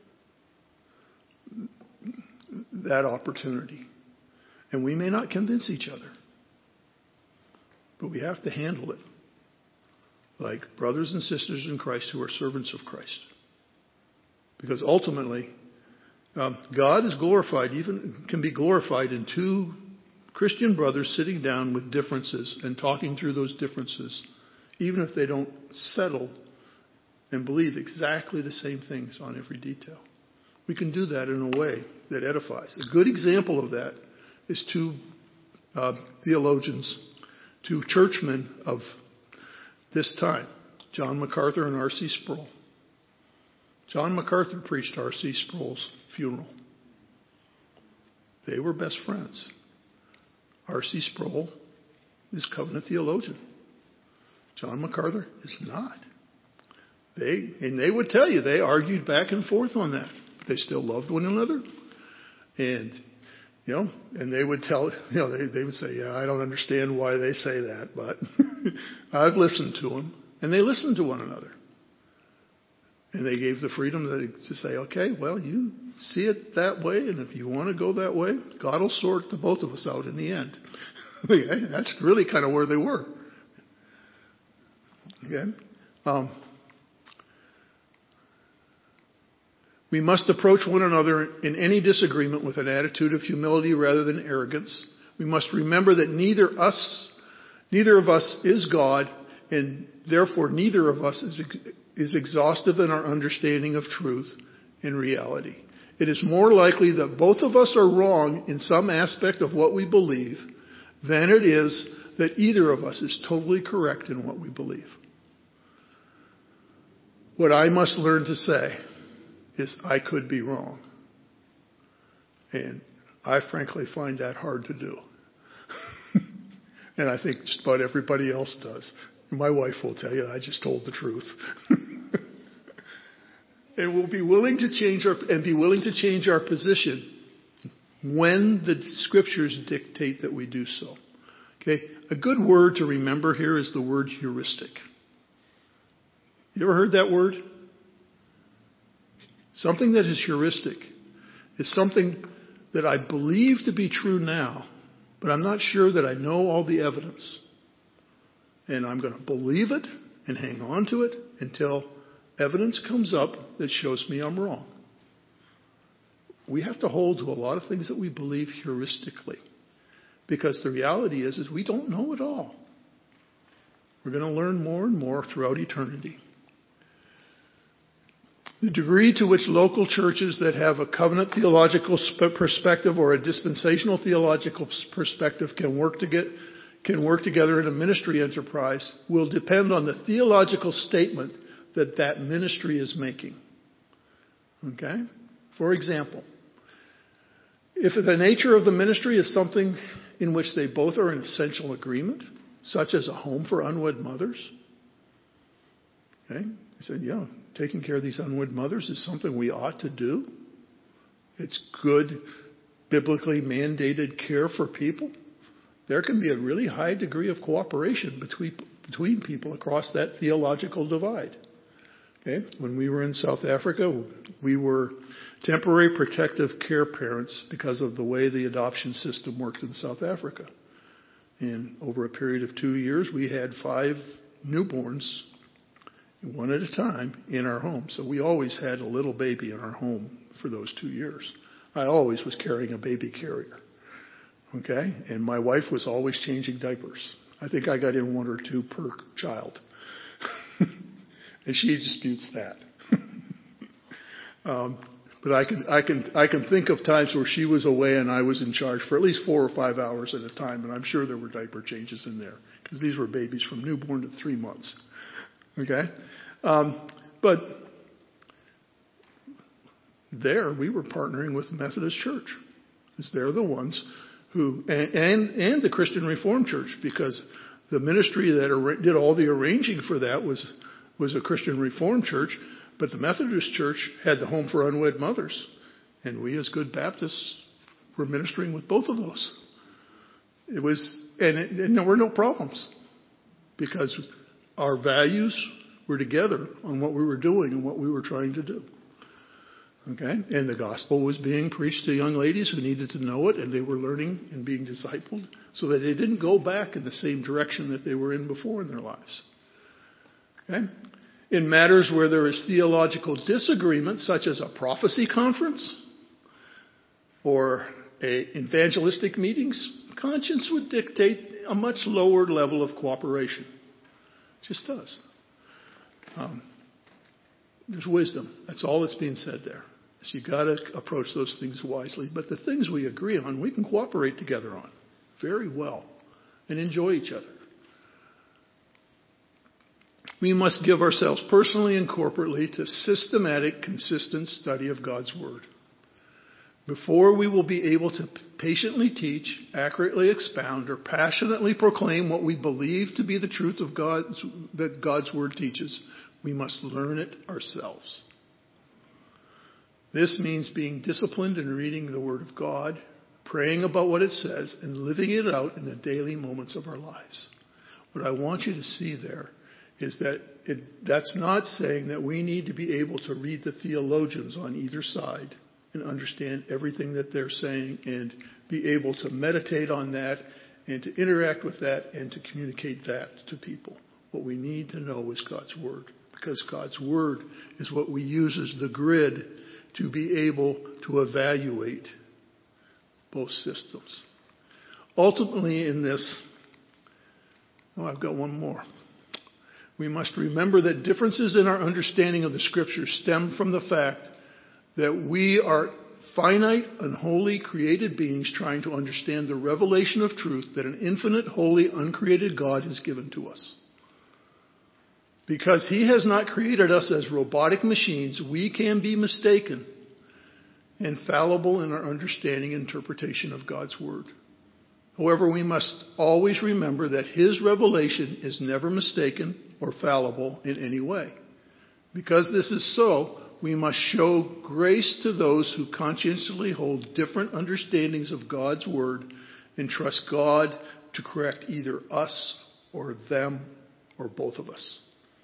that opportunity. And we may not convince each other. But we have to handle it like brothers and sisters in Christ who are servants of Christ. Because ultimately, um, God is glorified, even can be glorified in two Christian brothers sitting down with differences and talking through those differences, even if they don't settle and believe exactly the same things on every detail. We can do that in a way that edifies. A good example of that is two uh, theologians, two churchmen of this time, John MacArthur and R C Sproul. John MacArthur preached R C Sproul's funeral. They were best friends. R C Sproul is covenant theologian. John MacArthur is not. They and they would tell you they argued back and forth on that. They still loved one another, and you know, and they would tell you know they they would say, yeah, I don't understand why they say that, but I've listened to them, and they listened to one another. And they gave the freedom to say, okay, well, you see it that way, and if you want to go that way, God will sort the both of us out in the end. Okay? That's really kind of where they were. Okay? Um, we must approach one another in any disagreement with an attitude of humility rather than arrogance. We must remember that neither us, neither of us is God, and therefore neither of us is is exhaustive in our understanding of truth and reality. It is more likely that both of us are wrong in some aspect of what we believe than it is that either of us is totally correct in what we believe. What I must learn to say is I could be wrong. And I frankly find that hard to do. And I think just about everybody else does. My wife will tell you I just told the truth. And we'll be willing to change our and be willing to change our position when the scriptures dictate that we do so. Okay? A good word to remember here is the word heuristic. You ever heard that word? Something that is heuristic is something that I believe to be true now, but I'm not sure that I know all the evidence. And I'm going to believe it and hang on to it until evidence comes up that shows me I'm wrong. We have to hold to a lot of things that we believe heuristically. Because the reality is, is we don't know it all. We're going to learn more and more throughout eternity. The degree to which local churches that have a covenant theological perspective or a dispensational theological perspective can work to get can work together in a ministry enterprise will depend on the theological statement that that ministry is making. Okay? For example, if the nature of the ministry is something in which they both are in essential agreement, such as a home for unwed mothers, okay? I said, yeah, taking care of these unwed mothers is something we ought to do. It's good, biblically mandated care for people. There can be a really high degree of cooperation between between people across that theological divide. Okay? When we were in South Africa, we were temporary protective care parents because of the way the adoption system worked in South Africa. And over a period of two years, we had five newborns, one at a time, in our home. So we always had a little baby in our home for those two years. I always was carrying a baby carrier. Okay? And my wife was always changing diapers. I think I got in one or two per child. And she disputes that. um, But I can, I can, I can think of times where she was away and I was in charge for at least four or five hours at a time, and I'm sure there were diaper changes in there because these were babies from newborn to three months. Okay, um, but there we were partnering with the Methodist Church, because they're the ones who, and and, and the Christian Reformed Church, because the ministry that ar- did all the arranging for that was was a Christian Reformed Church. But the Methodist Church had the Home for Unwed Mothers, and we as good Baptists were ministering with both of those. It was, and, it, and there were no problems because our values were together on what we were doing and what we were trying to do. Okay, and the gospel was being preached to young ladies who needed to know it, and they were learning and being discipled, so that they didn't go back in the same direction that they were in before in their lives. Okay. In matters where there is theological disagreement, such as a prophecy conference or a evangelistic meetings, conscience would dictate a much lower level of cooperation. It just does. Um, there's wisdom. That's all that's being said there. So you've got to approach those things wisely. But the things we agree on, we can cooperate together on very well and enjoy each other. We must give ourselves personally and corporately to systematic, consistent study of God's Word. Before we will be able to patiently teach, accurately expound, or passionately proclaim what we believe to be the truth of God's, that God's Word teaches, we must learn it ourselves. This means being disciplined in reading the Word of God, praying about what it says, and living it out in the daily moments of our lives. What I want you to see there is that it, that's not saying that we need to be able to read the theologians on either side and understand everything that they're saying and be able to meditate on that and to interact with that and to communicate that to people. What we need to know is God's Word, because God's Word is what we use as the grid to be able to evaluate both systems. Ultimately in this, oh, I've got one more. We must remember that differences in our understanding of the Scriptures stem from the fact that we are finite, unholy, created beings trying to understand the revelation of truth that an infinite, holy, uncreated God has given to us. Because He has not created us as robotic machines, we can be mistaken and fallible in our understanding and interpretation of God's Word. However, we must always remember that His revelation is never mistaken or fallible in any way. Because this is so, we must show grace to those who conscientiously hold different understandings of God's Word and trust God to correct either us or them or both of us.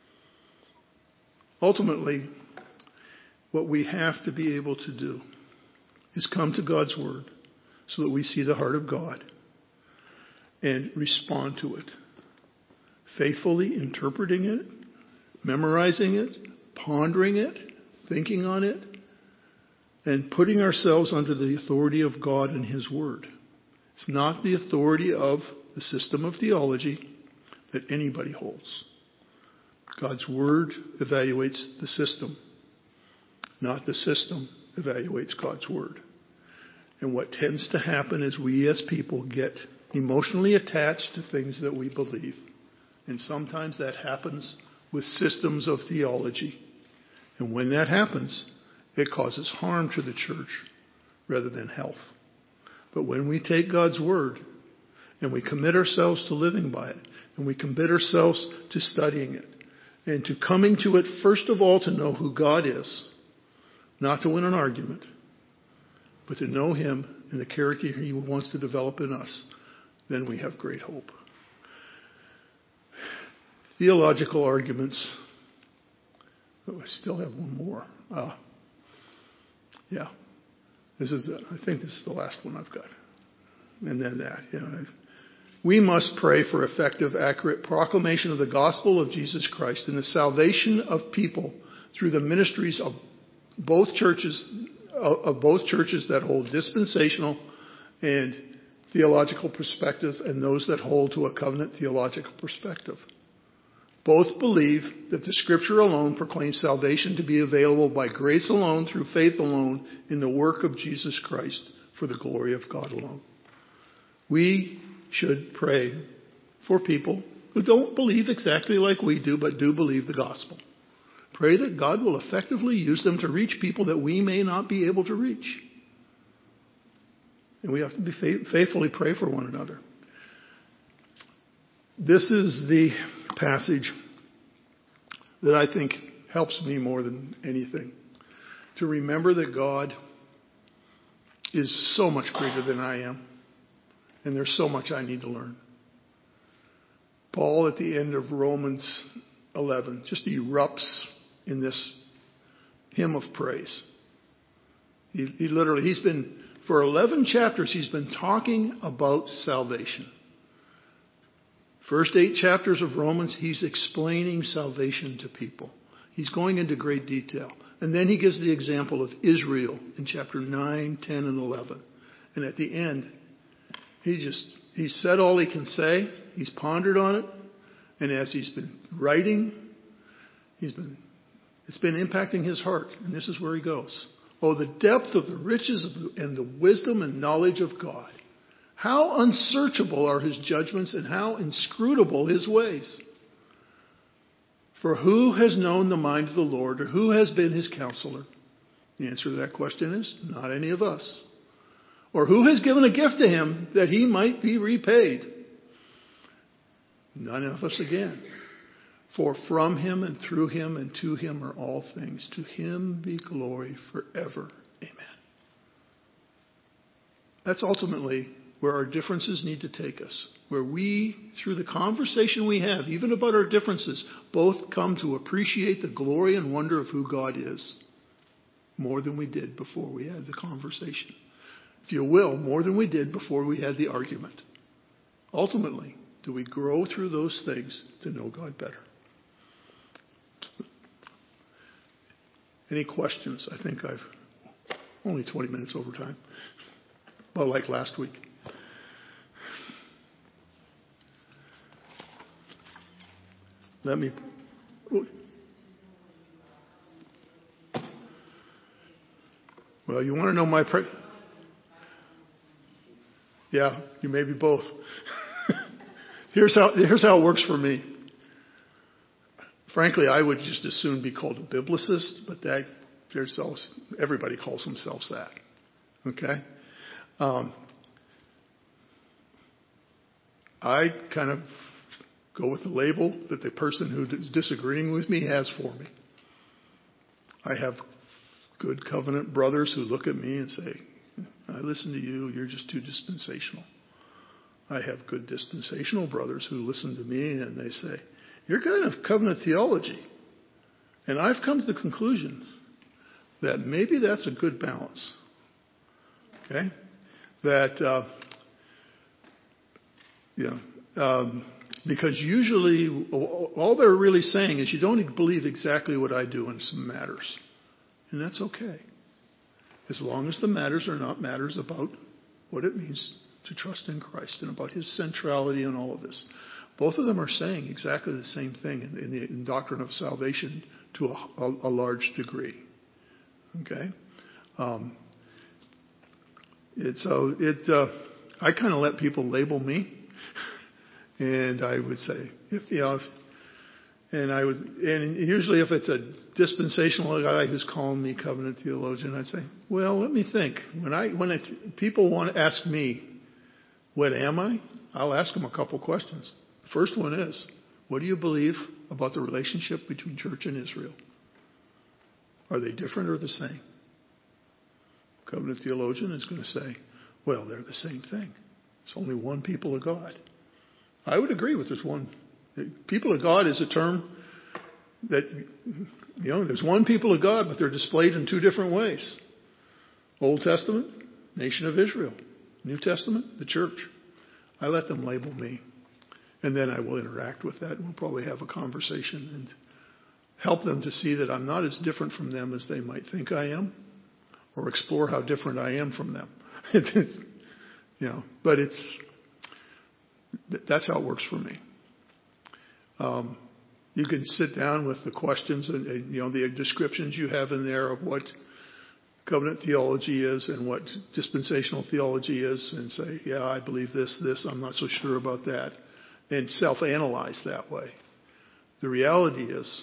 Ultimately, what we have to be able to do is come to God's Word so that we see the heart of God and respond to it, faithfully interpreting it, memorizing it, pondering it, thinking on it, and putting ourselves under the authority of God and His Word. It's not the authority of the system of theology that anybody holds. God's Word evaluates the system, not the system evaluates God's Word. And what tends to happen is we as people get emotionally attached to things that we believe. And sometimes that happens with systems of theology. And when that happens, it causes harm to the church rather than health. But when we take God's Word and we commit ourselves to living by it, and we commit ourselves to studying it, and to coming to it, first of all, to know who God is, not to win an argument, but to know Him and the character He wants to develop in us, then we have great hope. Theological arguments. Oh, I still have one more. Uh, yeah. This is, the, I think this is the last one I've got. And then that, you know. We must pray for effective, accurate proclamation of the gospel of Jesus Christ and the salvation of people through the ministries of both churches, of both churches that hold dispensational and theological perspective and those that hold to a covenant theological perspective. Both believe that the Scripture alone proclaims salvation to be available by grace alone, through faith alone, in the work of Jesus Christ, for the glory of God alone. We should pray for people who don't believe exactly like we do, but do believe the gospel. Pray that God will effectively use them to reach people that we may not be able to reach. And we have to be faithfully pray for one another. This is the passage that I think helps me more than anything. To remember that God is so much greater than I am. And there's so much I need to learn. Paul, at the end of Romans eleven, just erupts in this hymn of praise. He, he literally, he's been, for eleven chapters, he's been talking about salvation. First eight chapters of Romans, he's explaining salvation to people. He's going into great detail. And then he gives the example of Israel in chapter nine, ten, and eleven. And at the end, he just, he's said all he can say. He's pondered on it. And as he's been writing, he's been, it's been impacting his heart. And this is where he goes. Oh, the depth of the riches of the, and the wisdom and knowledge of God. How unsearchable are his judgments and how inscrutable his ways. For who has known the mind of the Lord, or who has been his counselor? The answer to that question is not any of us. Or who has given a gift to him that he might be repaid? None of us again. For from him and through him and to him are all things. To him be glory forever. Amen. That's ultimately where our differences need to take us. Where we, through the conversation we have, even about our differences, both come to appreciate the glory and wonder of who God is. More than we did before we had the conversation. If you will, more than we did before we had the argument. Ultimately, do we grow through those things to know God better? Any questions? I think I've only twenty minutes over time. Well, like last week. Let me... Well, you want to know my... Pre- yeah, you may be both. here's how here's how it works for me. Frankly, I would just as soon be called a biblicist, but that there's also, everybody calls themselves that. Okay? Um, I kind of go with the label that the person who is disagreeing with me has for me. I have good covenant brothers who look at me and say, I listen to you, you're just too dispensational. I have good dispensational brothers who listen to me and they say, you're kind of covenant theology. And I've come to the conclusion that maybe that's a good balance. Okay? That, uh, you know, um, because usually all they're really saying is you don't believe exactly what I do in some matters. And that's okay. As long as the matters are not matters about what it means to trust in Christ and about his centrality in all of this. Both of them are saying exactly the same thing in, in the in doctrine of salvation to a, a, a large degree. Okay? Um, it, so it, uh, I kind of let people label me. And I would say, if, you know, if, and I would, and usually if it's a dispensational guy who's calling me covenant theologian, I'd say, well, let me think. When I, when it, people want to ask me, what am I? I'll ask them a couple questions. The first one is, what do you believe about the relationship between church and Israel? Are they different or the same? Covenant theologian is going to say, well, they're the same thing. It's only one people of God. I would agree with this one. People of God is a term that, you know, there's one people of God, but they're displayed in two different ways. Old Testament, nation of Israel. New Testament, the church. I let them label me. And then I will interact with that and we'll probably have a conversation and help them to see that I'm not as different from them as they might think I am, or explore how different I am from them. You know, but it's, that's how it works for me. Um, you can sit down with the questions and, and you know the descriptions you have in there of what covenant theology is and what dispensational theology is, and say, yeah, I believe this, this, I'm not so sure about that, and self-analyze that way. The reality is,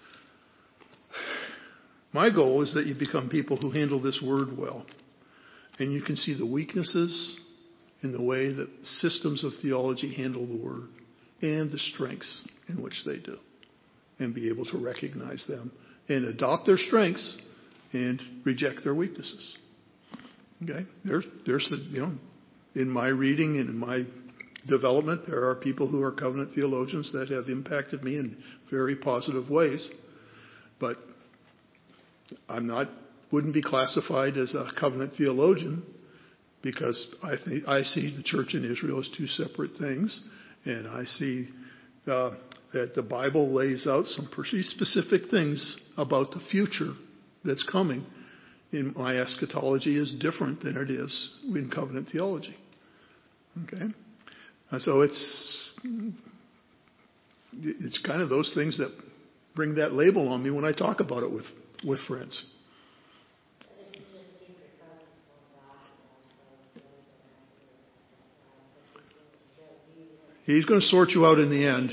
my goal is that you become people who handle this word well, and you can see the weaknesses in the way that systems of theology handle the word and the strengths in which they do, and be able to recognize them and adopt their strengths and reject their weaknesses. Okay? There's, there's the, you know, in my reading and in my development, there are people who are covenant theologians that have impacted me in very positive ways, but I'm not, wouldn't be classified as a covenant theologian because I think I see the church in Israel as two separate things, and I see uh, that the Bible lays out some pretty specific things about the future that's coming in my eschatology is different than it is in covenant theology. Okay? And so it's it's kind of those things that bring that label on me when I talk about it with, with friends. He's going to sort you out in the end.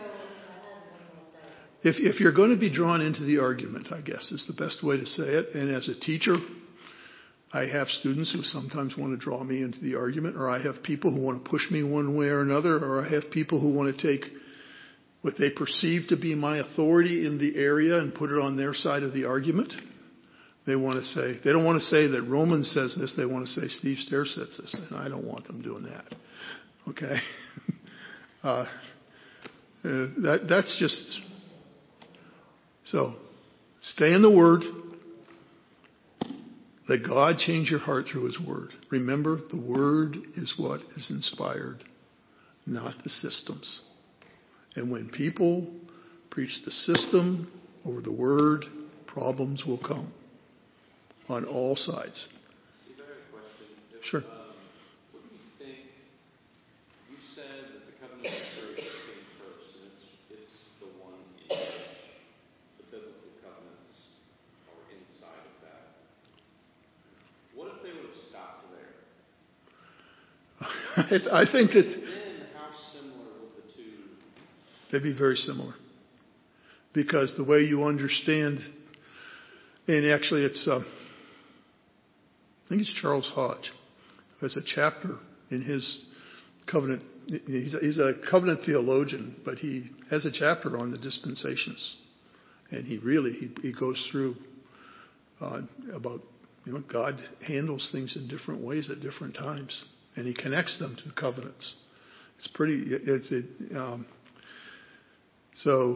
If, if you're going to be drawn into the argument, I guess is the best way to say it. And as a teacher, I have students who sometimes want to draw me into the argument, or I have people who want to push me one way or another, or I have people who want to take what they perceive to be my authority in the area and put it on their side of the argument. They want to say, they don't want to say that Romans says this, they want to say Steve Stair says this, and I don't want them doing that. Okay? uh, uh, that that's just... So, stay in the Word. Let God change your heart through His Word. Remember, the Word is what is inspired, not the systems. And when people preach the system over the Word, problems will come on all sides. Steve, I have a question. If, Sure. Um, what do you think? You said that the covenant of grace came first, and it's it's the one in which the biblical covenants are inside of that. What if they would have stopped there? I think that Then how similar would the two? they'd be very similar. Because the way you understand, and actually it's, uh, I think it's Charles Hodge, who has a chapter in his covenant. He's a, he's a covenant theologian, but he has a chapter on the dispensations. And he really, he, he goes through uh, about, you know, God handles things in different ways at different times. And he connects them to the covenants. It's pretty, it's, it, um, so,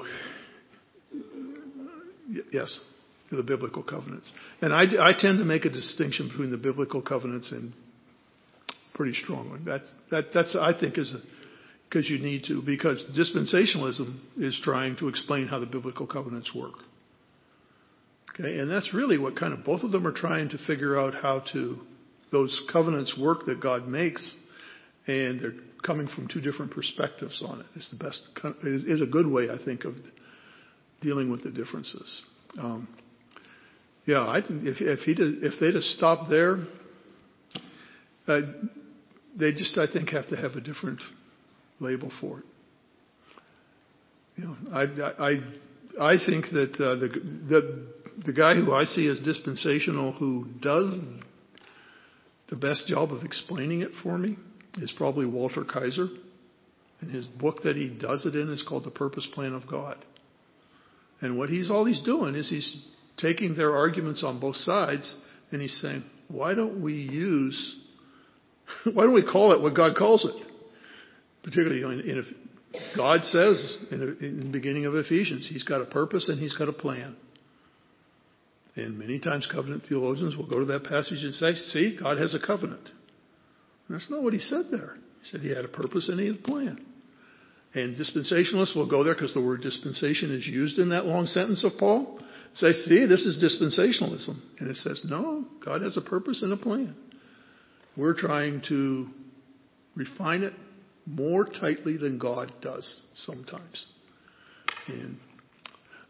yes, to the biblical covenants. And I, I tend to make a distinction between the biblical covenants and pretty strong one. That, that, that's, I think, is because you need to, because dispensationalism is trying to explain how the biblical covenants work. Okay, and that's really what kind of both of them are trying to figure out how to, those covenants work that God makes, and they're coming from two different perspectives on it. It's the best, is a good way, I think, of dealing with the differences. Um, yeah, I, if, if, he did, if they'd have stopped there, uh, they just, I think, have to have a different label for it. You know, I, I, I think that uh, the, the the guy who I see as dispensational, who does the best job of explaining it for me, is probably Walter Kaiser. And his book that he does it in is called The Purpose Plan of God. And what he's all he's doing is he's taking their arguments on both sides, and he's saying, why don't we use, why don't we call it what God calls it? Particularly, in, in, God says in the, in the beginning of Ephesians, He's got a purpose and He's got a plan. And many times covenant theologians will go to that passage and say, see, God has a covenant. And that's not what He said there. He said He had a purpose and He had a plan. And dispensationalists will go there because the word dispensation is used in that long sentence of Paul. Say, see, this is dispensationalism. And it says, no, God has a purpose and a plan. We're trying to refine it more tightly than God does sometimes. And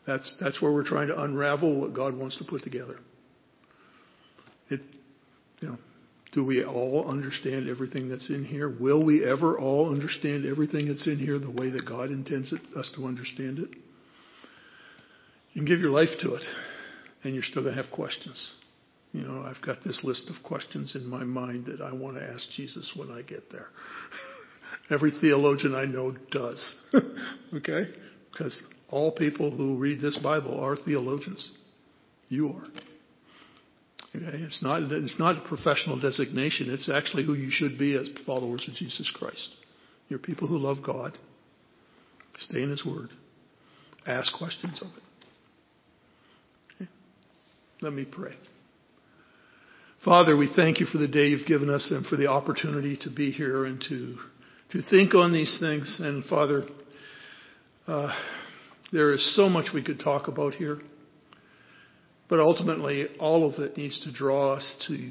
That's, that's where we're trying to unravel what God wants to put together. It, you know, do we all understand everything that's in here? Will we ever all understand everything that's in here the way that God intends it, us to understand it? You can give your life to it, and you're still going to have questions. You know, I've got this list of questions in my mind that I want to ask Jesus when I get there. Every theologian I know does. Okay? Because all people who read this Bible are theologians. You are. Okay? It's not, it's not a professional designation. It's actually who you should be as followers of Jesus Christ. You're people who love God. Stay in His Word. Ask questions of it. Okay? Let me pray. Father, we thank you for the day you've given us and for the opportunity to be here and to to think on these things. And Father, uh, there is so much we could talk about here, but ultimately all of it needs to draw us to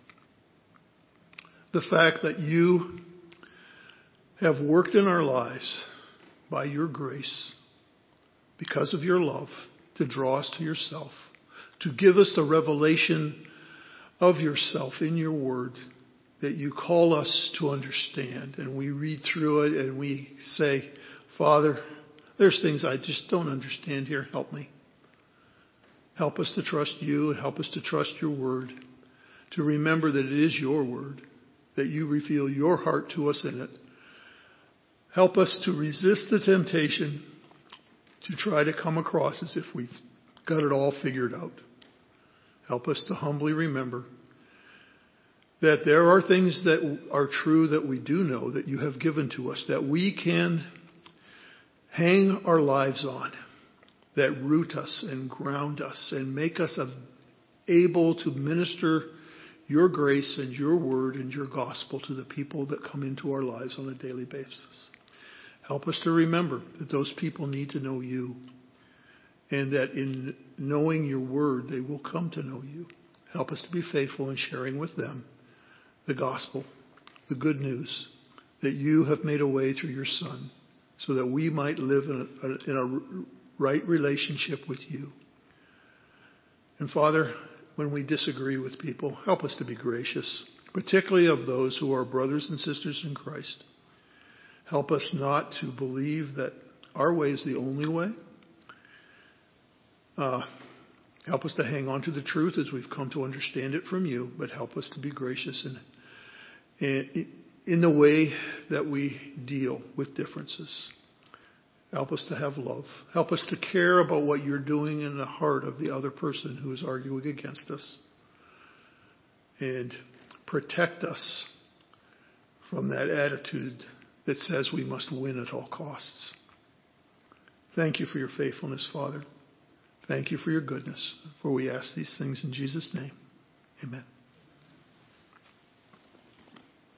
the fact that you have worked in our lives by your grace, because of your love, to draw us to yourself, to give us the revelation of yourself in your word that you call us to understand. And we read through it and we say, Father, there's things I just don't understand here. Help me. Help us to trust you and help us to trust your word, to remember that it is your word, that you reveal your heart to us in it. Help us to resist the temptation to try to come across as if we've got it all figured out. Help us to humbly remember that there are things that are true that we do know that you have given to us, that we can hang our lives on, that root us and ground us and make us able to minister your grace and your word and your gospel to the people that come into our lives on a daily basis. Help us to remember that those people need to know you, and that in knowing your word, they will come to know you. Help us to be faithful in sharing with them the gospel, the good news, that you have made a way through your Son so that we might live in a, in a right relationship with you. And Father, when we disagree with people, help us to be gracious, particularly of those who are brothers and sisters in Christ. Help us not to believe that our way is the only way. Uh, help us to hang on to the truth as we've come to understand it from you, but help us to be gracious in, in, in the way that we deal with differences. Help us to have love. Help us to care about what you're doing in the heart of the other person who is arguing against us. And protect us from that attitude that says we must win at all costs. Thank you for your faithfulness, Father. Thank you for your goodness. For we ask these things in Jesus' name. Amen.